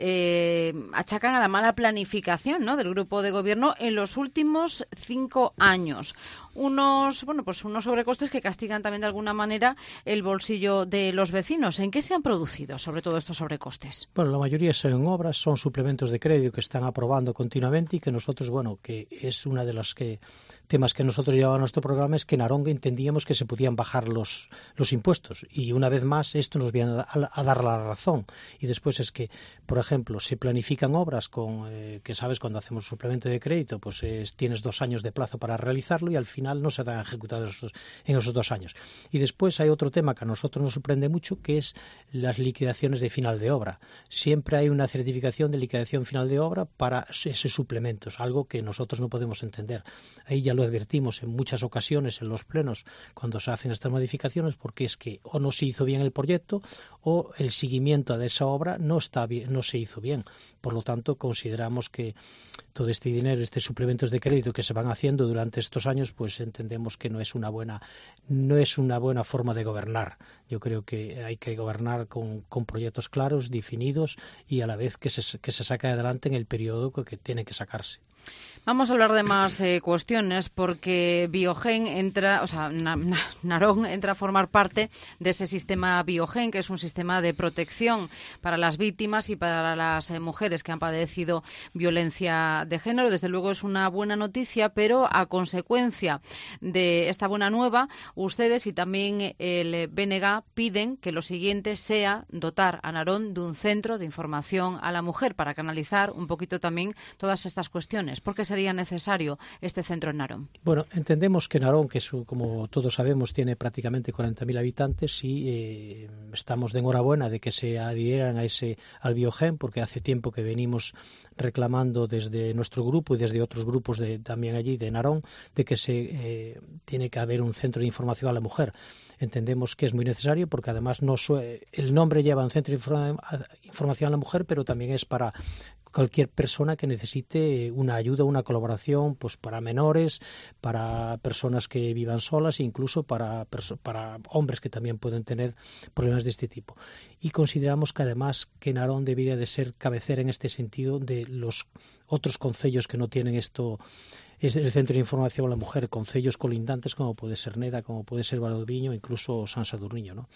eh, achacan a la mala planificación, ¿no?, del grupo de gobierno en los últimos cinco años. unos, bueno, pues unos sobrecostes que castigan también de alguna manera el bolsillo de los vecinos. ¿En qué se han producido, sobre todo, estos sobrecostes? Bueno, la mayoría son obras, son suplementos de crédito que están aprobando continuamente y que nosotros, bueno, que es una de las que temas que nosotros llevamos a nuestro programa, es que en Narón entendíamos que se podían bajar los, los impuestos. Y una vez más, esto nos viene a, a, a dar la razón. Y después es que, por ejemplo, se planifican obras con, eh, que sabes, cuando hacemos suplemento de crédito, pues eh, tienes dos años de plazo para realizarlo y al final no se dan ejecutados esos, en esos dos años. Y después hay otro tema que a nosotros nos sorprende mucho, que es las liquidaciones de final de obra. Siempre hay una certificación de liquidación final de obra para esos suplementos, algo que nosotros no podemos entender. Ahí ya lo advertimos en muchas ocasiones en los plenos cuando se hacen estas modificaciones, porque es que o no se hizo bien el proyecto o el seguimiento de esa obra no está bien, no se hizo bien. Por lo tanto, consideramos que todo este dinero, estos suplementos de crédito que se van haciendo durante estos años, pues entendemos que no es una buena, no es una buena forma de gobernar. Yo creo que hay que gobernar con, con proyectos claros, definidos y a la vez que se, que se saque adelante en el periodo que tiene que sacarse. Vamos a hablar de más eh, cuestiones, porque Biogen entra, o sea, Na- Na- Narón entra a formar parte de ese sistema Biogen, que es un sistema de protección para las víctimas y para las eh, mujeres que han padecido violencia de género. Desde luego es una buena noticia, pero a consecuencia de esta buena nueva, ustedes y también el B N G piden que lo siguiente sea dotar a Narón de un centro de información a la mujer para canalizar un poquito también todas estas cuestiones. ¿Por qué sería necesario este centro en Narón? Bueno, entendemos que Narón, que su, como todos sabemos, tiene prácticamente cuarenta mil habitantes y eh, estamos de enhorabuena de que se adhieran a ese, al Biogen, porque hace tiempo que venimos reclamando desde nuestro grupo y desde otros grupos de, también allí de Narón, de que se eh, tiene que haber un centro de información a la mujer. Entendemos que es muy necesario porque además no sue, el nombre lleva un centro de informa, información a la mujer, pero también es para cualquier persona que necesite una ayuda, una colaboración, pues para menores, para personas que vivan solas e incluso para, para hombres que también pueden tener problemas de este tipo. Y consideramos que además que Narón debería de ser cabecera en este sentido de los otros concellos que no tienen esto, es el Centro de Información a la Mujer, concellos colindantes como puede ser Neda, como puede ser Valdoviño, incluso San Sadurniño, ¿no?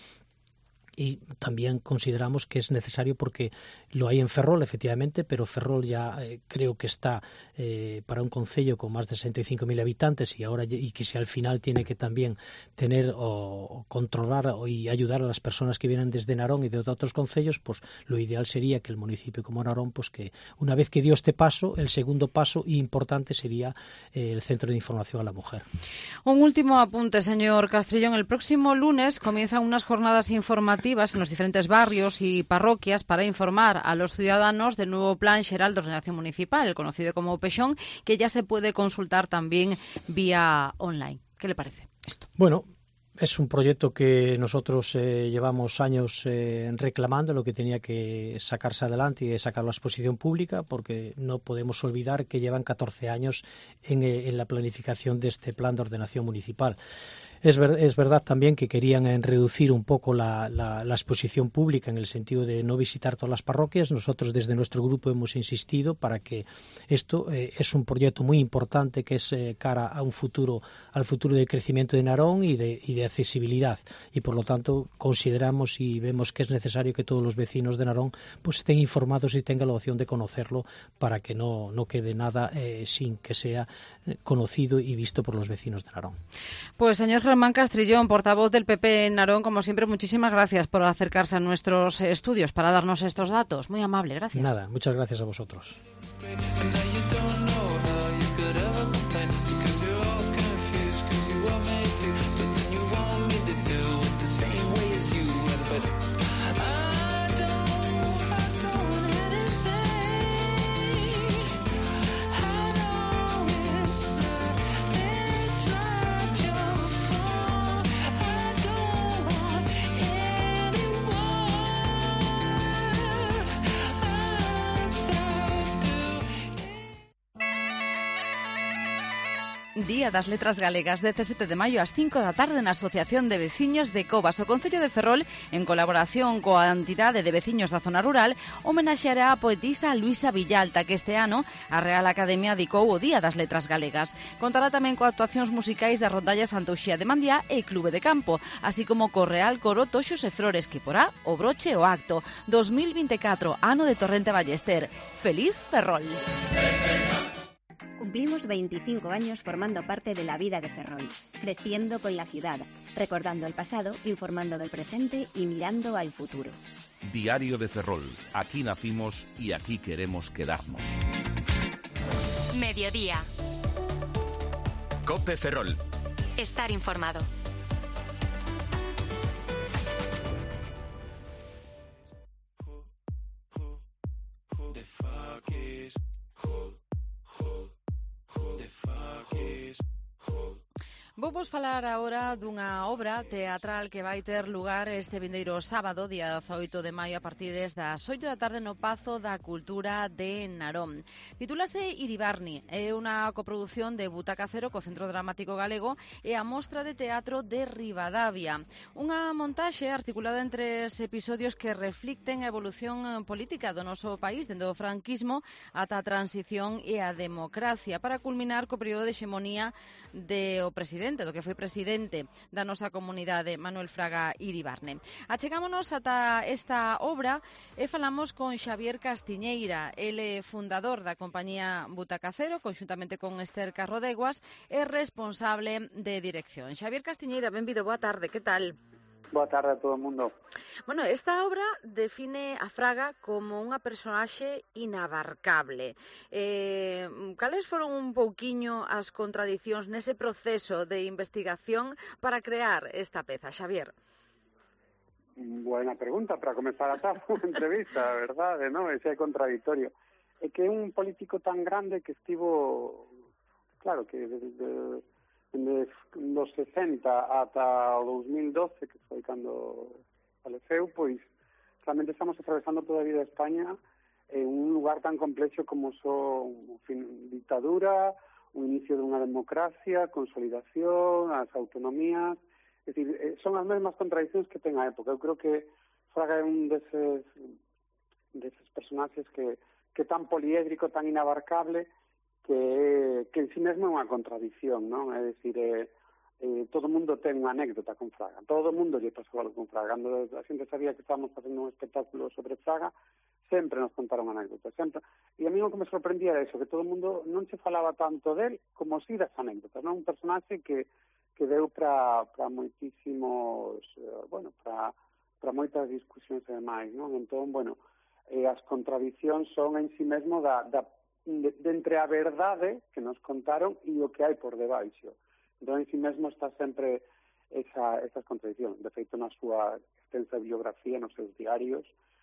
Y también consideramos que es necesario porque lo hay en Ferrol, efectivamente, pero Ferrol ya eh, creo que está eh, para un concello con más de sesenta y cinco mil habitantes y ahora y que si al final tiene que también tener o controlar o, y ayudar a las personas que vienen desde Narón y de otros concellos, pues lo ideal sería que el municipio como Narón, pues que una vez que dio este paso, el segundo paso importante sería eh, el Centro de Información a la Mujer. Un último apunte, señor Castrillón. El próximo lunes comienzan unas jornadas informativas en los diferentes barrios y parroquias para informar a los ciudadanos del nuevo Plan Xeral de Ordenación Municipal, el conocido como PEXON, que ya se puede consultar también vía online. ¿Qué le parece esto? Bueno, es un proyecto que nosotros eh, llevamos años eh, reclamando, lo que tenía que sacarse adelante y sacarlo a exposición pública, porque no podemos olvidar que llevan catorce años en, eh, en la planificación de este plan de ordenación municipal. Es, ver, es verdad también que querían eh, reducir un poco la, la, la exposición pública en el sentido de no visitar todas las parroquias. Nosotros desde nuestro grupo hemos insistido para que esto eh, es un proyecto muy importante que es eh, cara a un futuro, al futuro del crecimiento de Narón y de, y de accesibilidad. Y por lo tanto consideramos y vemos que es necesario que todos los vecinos de Narón pues estén informados y tengan la opción de conocerlo para que no, no quede nada eh, sin que sea conocido y visto por los vecinos de Narón. Pues señor Germán Castrillón, portavoz del P P en Narón, como siempre, muchísimas gracias por acercarse a nuestros estudios para darnos estos datos. Muy amable, gracias. Nada, muchas gracias a vosotros. Día das Letras Galegas, dezasete de maio ás cinco da tarde na Asociación de Veciños de Covas. O Concello de Ferrol, en colaboración coa entidade de veciños da zona rural, homenaxeará a poetisa Luisa Villalta, que este ano a Real Academia dedicou o Día das Letras Galegas. Contará tamén coa actuacións musicais da Rondalla Santa Uxía de Mandiá e Clube de Campo, así como co Real Coro Toxos e Flores, que porá o broche o acto. dos mil vinte e catro, ano de Torrente Ballester. Feliz Ferrol. Cumplimos veinticinco años formando parte de la vida de Ferrol, creciendo con la ciudad, recordando el pasado, informando del presente y mirando al futuro. Diario de Ferrol. Aquí nacimos y aquí queremos quedarnos. Mediodía. COPE Ferrol. Estar informado. Vou vos falar agora dunha obra teatral que vai ter lugar este vindeiro sábado, día dezaoito de maio, a partir das oito da tarde no Pazo da Cultura de Narón. Titúlase Iribarni, é unha coproducción de Butaca Cero co Centro Dramático Galego e a Mostra de Teatro de Ribadavia. Unha montaxe articulada en tres episodios que reflicten a evolución política do noso país dende o franquismo ata a transición e a democracia, para culminar co período de hexemonía de o presidente do que foi presidente da nosa comunidade, Manuel Fraga Iribarne. Achegámonos ata esta obra e falamos con Xavier Castiñeira. Ele é fundador da compañía Butaca Cero, conxuntamente con Esther Carrodeguas, e responsable de dirección. Xavier Castiñeira, benvido, boa tarde, que tal? Boa tarde a todo o mundo. Bueno, esta obra define a Fraga como unha personaxe inabarcable. Eh, cales foron un pouquiño as contradicións nese proceso de investigación para crear esta peza, Xavier? Buena pregunta para comenzar a tal entrevista, verdade, non? Ese é contradictorio. É que é un político tan grande que estivo, claro, que desde dos sesenta ata o dos mil doce, que foi cando faleceu, pois realmente estamos atravesando toda a vida de España en un lugar tan complexo como son fin, dictadura, o inicio dunha democracia, consolidación, as autonomías, é dicir, son as mesmas contradicións que ten a época. Eu creo que Fraga é un deses, deses personaxes que, que tan poliédrico, tan inabarcable, que, que en sí mesmo é unha contradición, non? É dicir, eh, eh, todo o mundo ten unha anécdota con Fraga, todo o mundo lle pasou algo con Fraga. Cando a xente sabía que estábamos facendo un espectáculo sobre Fraga, sempre nos contaron anécdotas, sempre. E a mí o que me sorprendía era eso, que todo o mundo non se falaba tanto del como si das anécdotas, non? Un personaxe que, que deu para moitísimos, eh, bueno, para para moitas discusións e demais, non? Entón, bueno, eh, as contradicións son en sí mesmo da, da De, de entre a verdade que nos contaron e o que hai por debaixo. Entón, en si mesmo está sempre esa, esas contradiccións. De feito, na súa extensa biografía, nos seus diarios,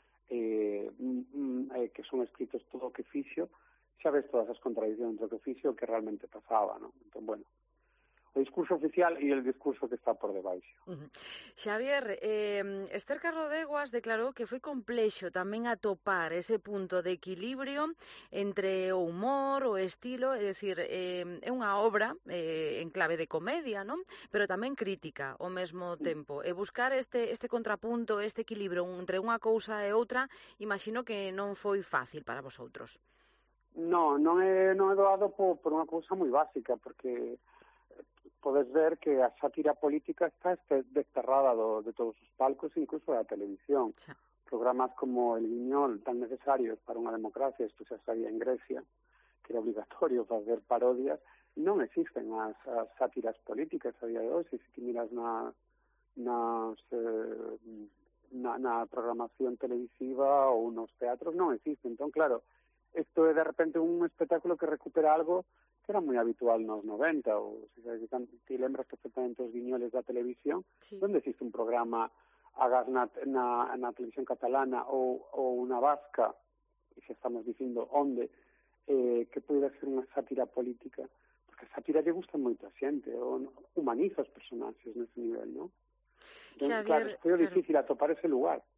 eh, mm, eh, que son escritos todo o que fixo, xa ves todas as contradiccións do que fixo o que realmente pasaba, non? Entón, bueno, o discurso oficial e el discurso que está por debaixo. Uh-huh. Xavier, eh, Esther Carrodeguas declarou que foi complexo tamén atopar ese punto de equilibrio entre o humor, o estilo, é dicir, eh, é unha obra eh, en clave de comedia, non? Pero tamén crítica ao mesmo tempo. E buscar este, este contrapunto, este equilibrio entre unha cousa e outra, imagino que non foi fácil para vosotros. No, non é, non é doado por, por unha cousa moi básica, porque podes ver que a sátira política está desterrada do, de todos os palcos, incluso da televisión. Sí. Programas como El Guiñol, tan necesarios para unha democracia, isto xa sabía en Grecia, que era obligatorio facer parodias, non existen as, as sátiras políticas a día de hoxe. Se ti miras na, nas, eh, na, na programación televisiva ou nos teatros, non existen. Entón, claro, isto é de repente un espectáculo que recupera algo que era moi habitual nos noventa, ou se si ti lembras perfectamente os guiñoles da televisión, sí. Onde existe un programa agás na, na, na televisión catalana ou, ou unha vasca, e xa estamos dicindo onde, eh, que pode ser unha sátira política, porque a sátira lle gusta moito a xente, ou humaniza os personaxes nese nivel, non? Entón, claro, foi difícil atopar ese lugar.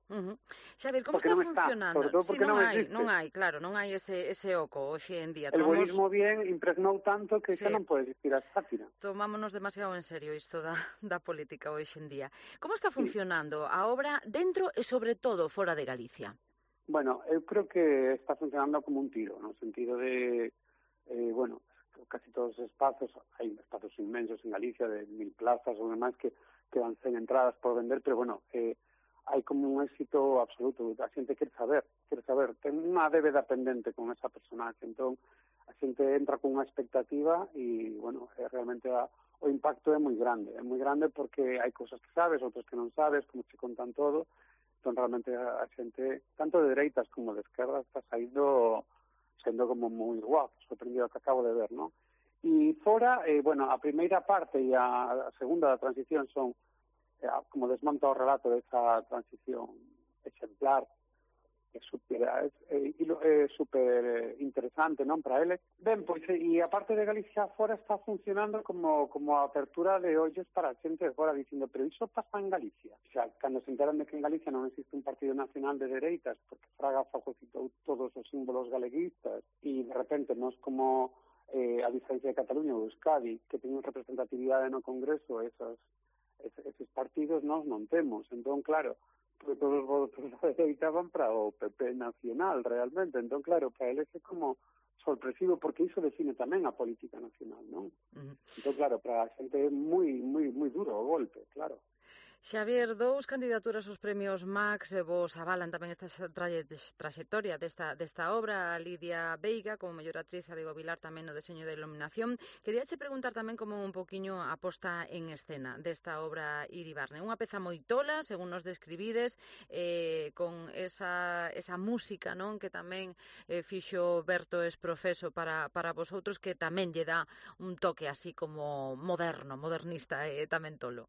Uh -huh. Xavier, como porque está non funcionando? Está, si, non, non hai, non hai, claro, non hai ese, ese oco hoxe en día. El Tomamos... boísmo bien impregnou tanto que sí. xa non pode existir a sátira. Tomámonos demasiado en serio isto da, da política hoxe en día. Como está funcionando sí. a obra dentro e sobre todo fora de Galicia? Bueno, eu creo que está funcionando como un tiro, no sentido de, eh, bueno, casi todos os espazos, hai espazos inmensos en Galicia de mil plazas ou demais que quedan cen entradas por vender, pero bueno, eh, hai como un éxito absoluto, a xente quere saber, quere saber, ten unha débeda pendente con esa personaxe, entón a xente entra con unha expectativa e, bueno, é realmente a, o impacto é moi grande, é moi grande porque hai cousas que sabes, outras que non sabes, como te contan todo, entón realmente a, a xente, tanto de dereitas como de esquerda, está saindo sendo como moi guau, sorprendido que acabo de ver, non? E fora, eh, bueno, a primeira parte e a, a segunda da transición son como desmonta o relato desa transición exemplar, é super, é, é, é super interesante, non, para ele. Ben, pois, e a parte de Galicia fora está funcionando como como a apertura de ollos para a xente de fora, dicindo, pero iso pasa en Galicia. O sea, cando se enteran de que en Galicia non existe un partido nacional de dereitas, porque Fraga fagocitou todos os símbolos galeguistas, e de repente nos como eh, a diferencia de Cataluña ou Euskadi, que teñen representatividade no Congreso, esas eses partidos nós non temos. Entón, claro, todos os votos da dereita van para o P P nacional, realmente. Entón, claro, para eles é como sorpresivo, porque iso define tamén a política nacional, non? Uh -huh. Entón, claro, para a xente é moi, moi, moi duro o golpe, claro. Xavier, dous candidaturas aos premios Max e vos avalan tamén esta traxectoria desta, desta obra, a Lidia Veiga como mellor actriz, a Diego Vilar tamén no deseño de iluminación. Queríache preguntar tamén como un poquinho a posta en escena desta obra Iribarne. Unha peza moi tola, según nos describides, eh, con esa, esa música, non, que tamén eh, fixo Berto Esprofeso para, para vosotros, que tamén lle dá un toque así como moderno, modernista e eh, tamén tolo.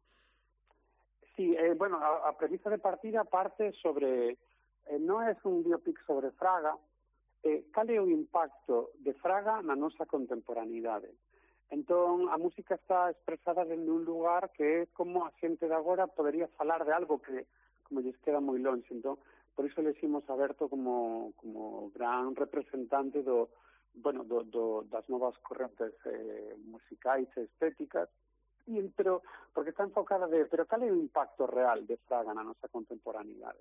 Sí, eh, bueno, a, a premisa de partida parte sobre, eh, non é un biopic sobre Fraga, eh, cal é o impacto de Fraga na nosa contemporaneidade. Entón, a música está expresada dende un lugar que é como a xente de agora podería falar de algo que, como lles queda moi longe. Entón, por iso leximos a Berto como, como gran representante do, bueno, do, do, das novas correntes eh, musicais e estéticas, E, pero, porque está enfocada de, pero cal é o impacto real de Fraga na nosa contemporaneidade?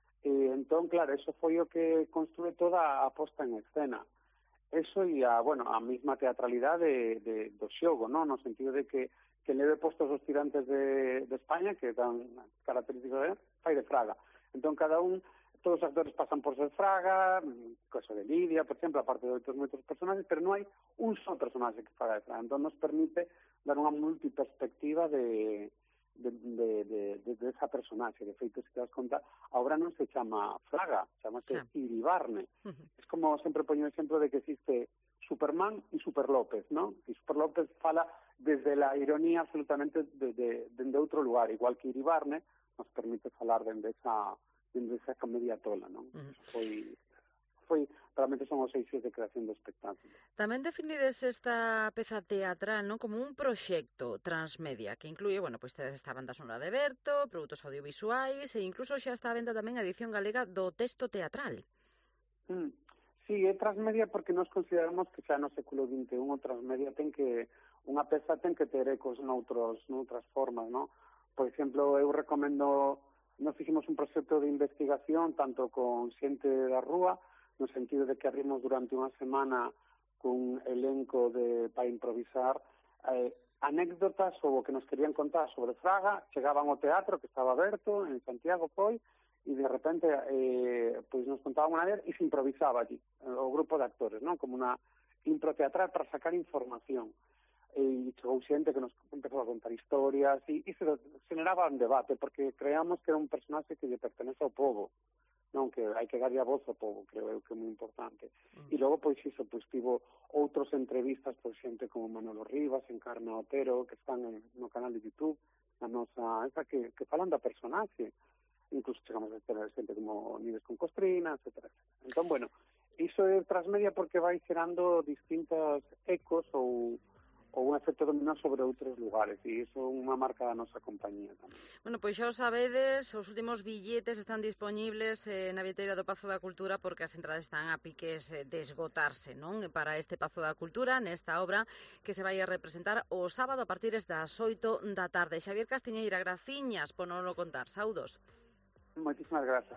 E, entón, claro, eso foi o que construe toda a posta en escena. Eso e a, bueno, a mesma teatralidade de, de, do xogo, non? No sentido de que que leve postos os tirantes de, de España, que dan características de, fai de Fraga. Entón, cada un, todos os actores pasan por ser Fraga, cosa de Lidia, por exemplo, aparte de outros moitos personaxes, pero non hai un só personaxe que faga de Fraga. Entón, nos permite dar unha multiperspectiva de, de, de, de, de, de esa personaxe. De feito, se te das conta, a obra non se chama Fraga, chamase sí. Iribarne. Uh -huh. Es como sempre poño o exemplo de que existe Superman e Super López, ¿no? E Super López fala desde la ironía absolutamente de, de, de, de outro lugar, igual que Iribarne nos permite falar dende esa, dende esa comedia tola, ¿no? Uh -huh. Foi... foi realmente son os eixos de creación do espectáculo. Tamén definides esta peza teatral, non, como un proxecto transmedia que incluye, bueno, pois pues, esta banda sonora de Berto, produtos audiovisuais e incluso xa está a venda tamén a edición galega do texto teatral. Mm, sí, é transmedia porque nos consideramos que xa no século vinte e un o transmedia ten que unha peza ten que ter ecos noutros, noutras formas, non? Por exemplo, eu recomendo, nos fixemos un proxecto de investigación tanto con xente da rúa, no sentido de que abrimos durante unha semana cun elenco de para improvisar eh, anécdotas ou o que nos querían contar sobre Fraga, chegaban ao teatro que estaba aberto en Santiago foi, e de repente eh, pois nos contaban unha vez e se improvisaba allí, o grupo de actores, non? Como unha impro teatral para sacar información. E chegou xente que nos empezou a contar historias e, e se generaba un debate, porque creamos que era un personaxe que lle pertenece ao povo, non, que hai que darlle a voz ao povo, creo eu que é moi importante. Mm. E logo, pois, iso, pois, tivo outros entrevistas por xente como Manolo Rivas, Encarna Otero, que están en, no canal de YouTube, a nosa, esa que, que falan da personaxe. Incluso chegamos a ter xente como Nives con Costrina, etcétera, etcétera. Entón, bueno, iso é transmedia porque vai xerando distintos ecos ou, ou un efecto dominó sobre outros lugares, e iso é unha marca da nosa compañía tamén. Bueno, pois xa o sabedes, os últimos billetes están disponibles eh, na billetera do Pazo da Cultura porque as entradas están a piques eh, de esgotarse, non? Para este Pazo da Cultura, nesta obra que se vai a representar o sábado a partir das oito da tarde. Xavier Castiñeira, graciñas por non lo contar. Saudos. Moitísimas grazas.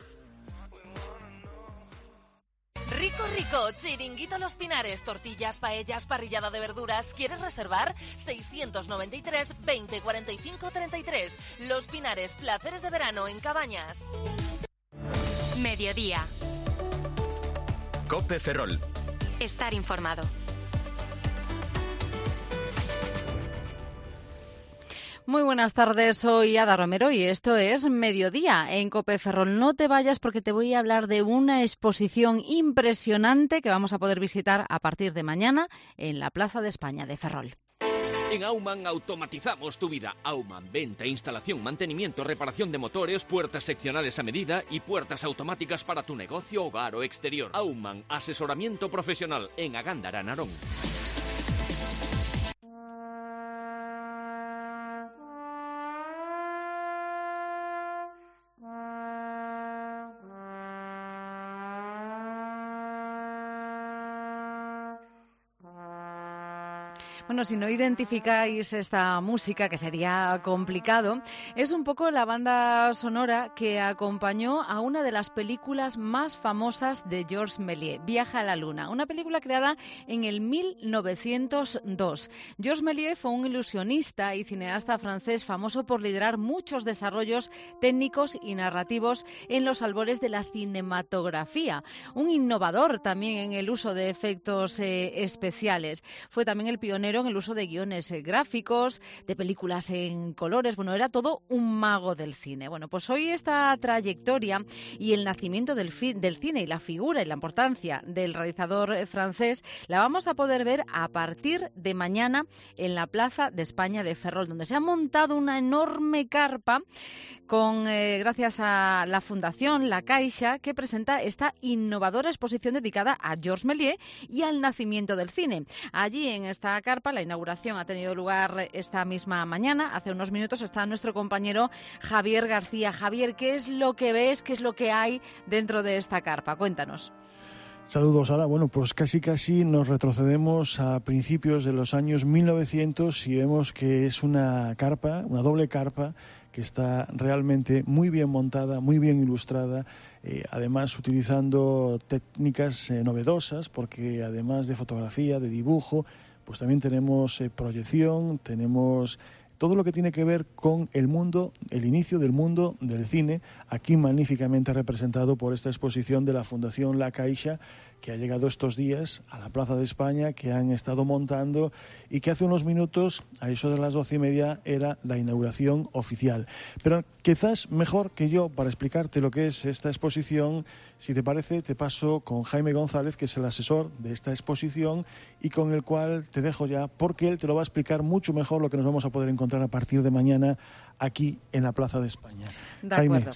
Rico, rico, Chiringuito Los Pinares, tortillas, paellas, parrillada de verduras. ¿Quieres reservar? seiscientos noventa y tres, veinte, cuarenta y cinco, treinta y tres. Los Pinares, placeres de verano en Cabañas. Mediodía. COPE Ferrol. Estar informado. Muy buenas tardes, soy Ada Romero y esto es Mediodía en COPE Ferrol. No te vayas porque te voy a hablar de una exposición impresionante que vamos a poder visitar a partir de mañana en la Plaza de España de Ferrol. En Aumann automatizamos tu vida. Aumann, venta, instalación, mantenimiento, reparación de motores, puertas seccionales a medida y puertas automáticas para tu negocio, hogar o exterior. Aumann, asesoramiento profesional en Agándara, Narón. Bueno, si no identificáis esta música, que sería complicado, es un poco la banda sonora que acompañó a una de las películas más famosas de Georges Méliès, Viaje a la Luna, una película creada en el mil novecientos dos. Georges Méliès fue un ilusionista y cineasta francés famoso por liderar muchos desarrollos técnicos y narrativos en los albores de la cinematografía. Un innovador también en el uso de efectos eh, especiales. Fue también el pionero en el uso de guiones eh, gráficos, de películas en colores. Bueno, era todo un mago del cine. Bueno, pues hoy esta trayectoria y el nacimiento del, fi- del cine y la figura y la importancia del realizador eh, francés la vamos a poder ver a partir de mañana en la Plaza de España de Ferrol, donde se ha montado una enorme carpa con, eh, gracias a la Fundación La Caixa, que presenta esta innovadora exposición dedicada a Georges Méliès y al nacimiento del cine. Allí en esta carpa la inauguración ha tenido lugar esta misma mañana. Hace unos minutos está nuestro compañero Javier García. Javier, ¿qué es lo que ves? ¿Qué es lo que hay dentro de esta carpa? Cuéntanos. Saludos, Sara. Bueno, pues casi casi nos retrocedemos a principios de los años mil novecientos y vemos que es una carpa, una doble carpa, que está realmente muy bien montada, muy bien ilustrada, eh, además utilizando técnicas eh, novedosas, porque además de fotografía, de dibujo, pues también tenemos eh, proyección, tenemos todo lo que tiene que ver con el mundo, el inicio del mundo del cine, aquí magníficamente representado por esta exposición de la Fundación La Caixa, que ha llegado estos días a la Plaza de España, que han estado montando y que hace unos minutos, a eso de las doce y media, era la inauguración oficial. Pero quizás mejor que yo, para explicarte lo que es esta exposición, si te parece, te paso con Jaime González, que es el asesor de esta exposición y con el cual te dejo ya, porque él te lo va a explicar mucho mejor lo que nos vamos a poder encontrar a partir de mañana aquí en la Plaza de España. De Jaime. acuerdo.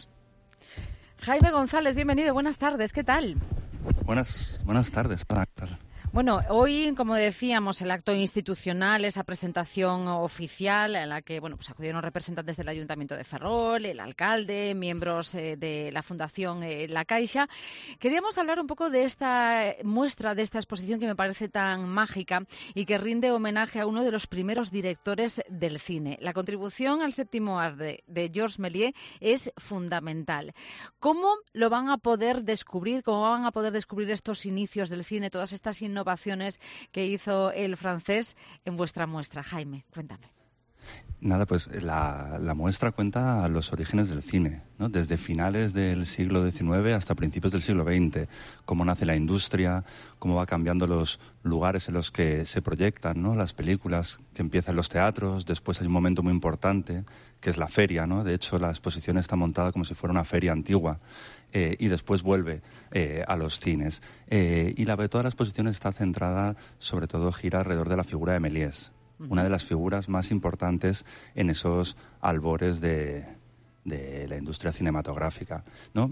Jaime González, bienvenido, buenas tardes, ¿qué tal? Buenas, buenas tardes, ¿qué tal? Bueno, hoy, como decíamos, el acto institucional, esa presentación oficial en la que bueno, pues acudieron representantes del Ayuntamiento de Ferrol, el alcalde, miembros eh, de la Fundación eh, La Caixa. Queríamos hablar un poco de esta muestra, de esta exposición que me parece tan mágica y que rinde homenaje a uno de los primeros directores del cine. La contribución al séptimo arte de Georges Méliès es fundamental. ¿Cómo lo van a poder descubrir? ¿Cómo van a poder descubrir estos inicios del cine, todas estas innovaciones que hizo el francés en vuestra muestra? Jaime, cuéntame. Nada, pues la, la muestra cuenta los orígenes del cine, ¿no? Desde finales del siglo diecinueve hasta principios del siglo veinte, cómo nace la industria, cómo va cambiando los lugares en los que se proyectan, ¿no? Las películas, que empiezan en los teatros, después hay un momento muy importante, que es la feria, ¿no? De hecho, la exposición está montada como si fuera una feria antigua, eh, y después vuelve eh, a los cines. Eh, y la, toda la exposición está centrada, sobre todo, gira alrededor de la figura de Méliès, una de las figuras más importantes en esos albores de, de la industria cinematográfica, ¿no?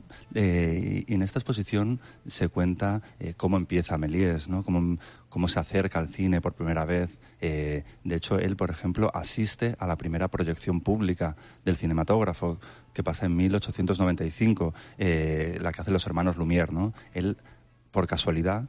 Eh, y en esta exposición se cuenta eh, cómo empieza Méliès, ¿no? Cómo, cómo se acerca al cine por primera vez. Eh, de hecho, él, por ejemplo, asiste a la primera proyección pública del cinematógrafo, que pasa en mil ochocientos noventa y cinco, eh, la que hacen los hermanos Lumière, ¿no? Él, por casualidad,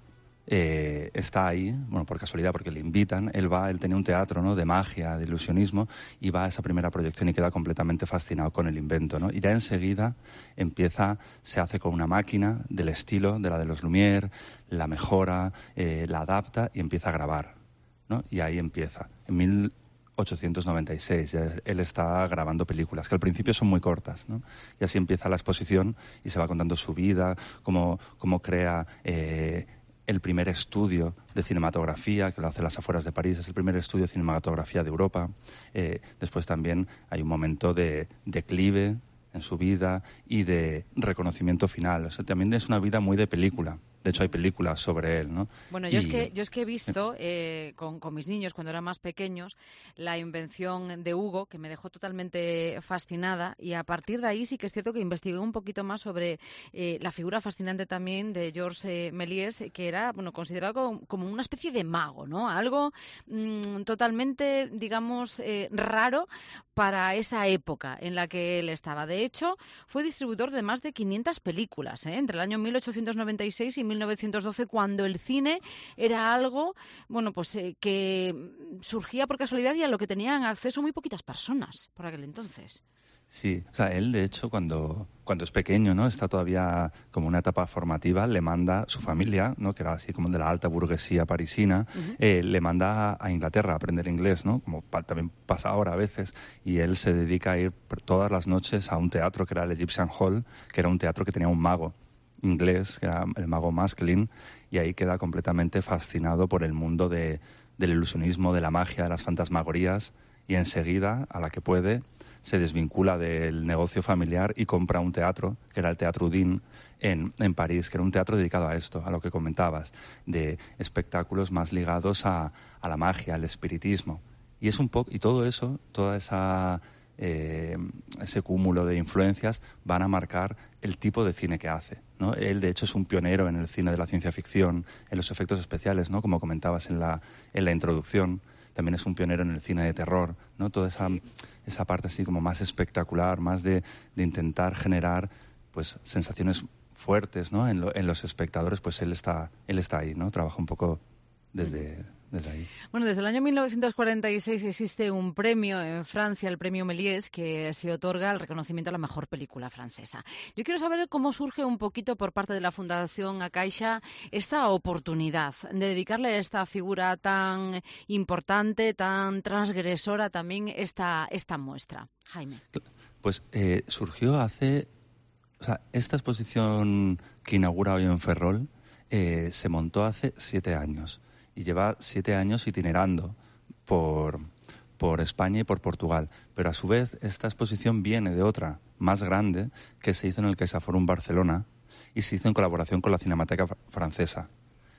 Eh, está ahí, bueno, por casualidad, porque le invitan, él va, él tenía un teatro, ¿no?, de magia, de ilusionismo, y va a esa primera proyección y queda completamente fascinado con el invento, ¿no? Y ya enseguida empieza, se hace con una máquina del estilo de la de los Lumière, la mejora, eh, la adapta y empieza a grabar, ¿no? Y ahí empieza. En mil ochocientos noventa y seis ya él está grabando películas, que al principio son muy cortas, ¿no? Y así empieza la exposición y se va contando su vida, cómo, cómo crea... Eh, el primer estudio de cinematografía, que lo hace a las afueras de París, es el primer estudio de cinematografía de Europa. Eh, después también hay un momento de declive en su vida y de reconocimiento final. O sea, también es una vida muy de película. De hecho, hay películas sobre él, ¿no? Bueno, yo, y... es, que, yo es que he visto eh, con, con mis niños, cuando eran más pequeños, la invención de Hugo, que me dejó totalmente fascinada, y a partir de ahí sí que es cierto que investigué un poquito más sobre eh, la figura fascinante también de Georges eh, Méliès, que era, bueno, considerado como, como una especie de mago, ¿no? Algo mmm, totalmente, digamos, eh, raro para esa época en la que él estaba. De hecho, fue distribuidor de más de quinientas películas, ¿eh? Entre el año mil ochocientos noventa y seis y mil novecientos doce, cuando el cine era algo, bueno, pues eh, que surgía por casualidad y a lo que tenían acceso muy poquitas personas por aquel entonces. Sí, o sea, él de hecho cuando, cuando es pequeño, ¿no?, está todavía como una etapa formativa, le manda su familia, ¿no?, que era así como de la alta burguesía parisina, uh-huh. eh, le manda a Inglaterra a aprender inglés, ¿no?, como pa- también pasa ahora a veces, y él se dedica a ir todas las noches a un teatro que era el Egyptian Hall, que era un teatro que tenía un mago inglés, que era el mago Masklin, y ahí queda completamente fascinado por el mundo de, del ilusionismo, de la magia, de las fantasmagorías, y enseguida, a la que puede, se desvincula del negocio familiar y compra un teatro, que era el Teatro Udine, en, en París, que era un teatro dedicado a esto, a lo que comentabas, de espectáculos más ligados a, a la magia, al espiritismo. Y es un poco, y todo eso, toda esa... Eh, ese cúmulo de influencias van a marcar el tipo de cine que hace, ¿no? Él, de hecho, es un pionero en el cine de la ciencia ficción, en los efectos especiales, ¿no?, como comentabas en la, en la introducción. También es un pionero en el cine de terror, ¿no? Toda esa, esa parte así como más espectacular, más de, de intentar generar pues sensaciones fuertes, ¿no?, en, lo, en los espectadores. Pues él está, él está ahí, ¿no? Trabaja un poco desde... desde ahí. Bueno, desde el año mil novecientos cuarenta y seis existe un premio en Francia, el premio Méliès, que se otorga el reconocimiento a la mejor película francesa. Yo quiero saber cómo surge un poquito por parte de la Fundación A Caixa esta oportunidad de dedicarle a esta figura tan importante, tan transgresora también esta, esta muestra. Jaime. Pues eh, surgió hace... O sea, esta exposición que inaugura hoy en Ferrol eh, se montó hace siete años. Y lleva siete años itinerando por, por España y por Portugal. Pero a su vez, esta exposición viene de otra, más grande, que se hizo en el CaixaForum Barcelona y se hizo en colaboración con la Cinemateca Francesa.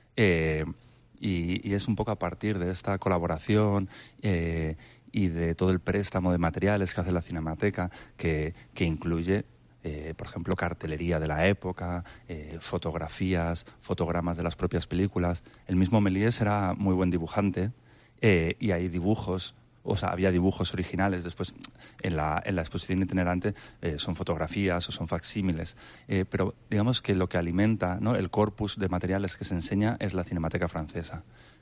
Eh, y, y es un poco a partir de esta colaboración eh, y de todo el préstamo de materiales que hace la Cinemateca, que, que incluye... Eh, por ejemplo, cartelería de la época, eh, fotografías, fotogramas de las propias películas. El mismo Méliès era muy buen dibujante eh, y hay dibujos, o sea, había dibujos originales. Después, en la, en la exposición itinerante, eh, son fotografías o son facsímiles. Eh, pero digamos que lo que alimenta, ¿no?, el corpus de materiales que se enseña es la Cinemateca Francesa.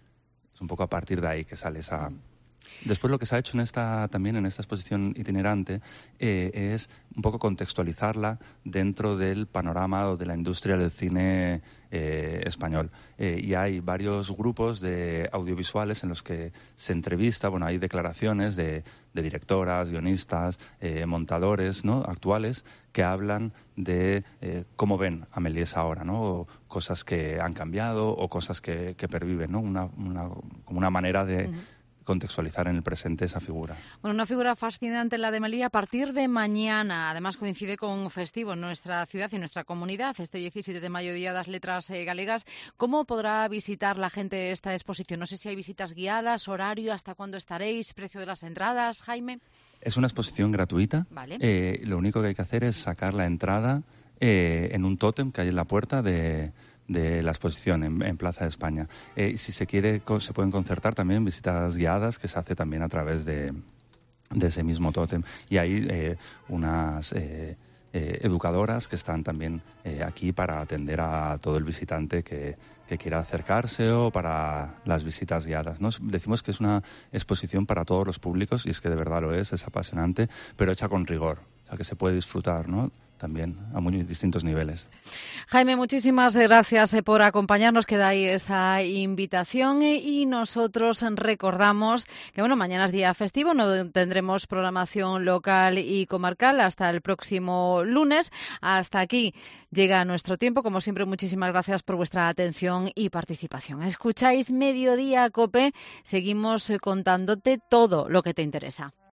Es un poco a partir de ahí que sale esa... Después lo que se ha hecho en esta, también en esta exposición itinerante eh, es un poco contextualizarla dentro del panorama o de la industria del cine eh, español. Eh, y hay varios grupos de audiovisuales en los que se entrevista, bueno, hay declaraciones de, de directoras, guionistas, eh, montadores, ¿no?, actuales, que hablan de eh, cómo ven a Méliès ahora, ¿no?, o cosas que han cambiado o cosas que, que perviven, ¿no?, una, una, como una manera de... Uh-huh. contextualizar en el presente esa figura. Bueno, una figura fascinante la de Melilla a partir de mañana. Además coincide con un festivo en nuestra ciudad y en nuestra comunidad, este diecisiete de mayo, Día das Letras eh, Galegas. ¿Cómo podrá visitar la gente esta exposición? No sé si hay visitas guiadas, horario, hasta cuándo estaréis, precio de las entradas, Jaime. Es una exposición gratuita. Vale. Eh, lo único que hay que hacer es sacar la entrada eh, en un tótem que hay en la puerta de... de la exposición en, en Plaza de España. Eh, si se quiere, se pueden concertar también visitas guiadas que se hace también a través de, de ese mismo tótem. Y hay eh, unas eh, eh, educadoras que están también eh, aquí para atender a todo el visitante que, que quiera acercarse o para las visitas guiadas, ¿no? Decimos que es una exposición para todos los públicos y es que de verdad lo es, es apasionante, pero hecha con rigor, o sea que se puede disfrutar, ¿no? También a muy distintos niveles. Jaime, muchísimas gracias por acompañarnos, queda ahí esa invitación y nosotros recordamos que bueno, mañana es día festivo, no tendremos programación local y comarcal hasta el próximo lunes. Hasta aquí llega nuestro tiempo, como siempre muchísimas gracias por vuestra atención y participación. Escucháis Mediodía COPE, seguimos contándote todo lo que te interesa.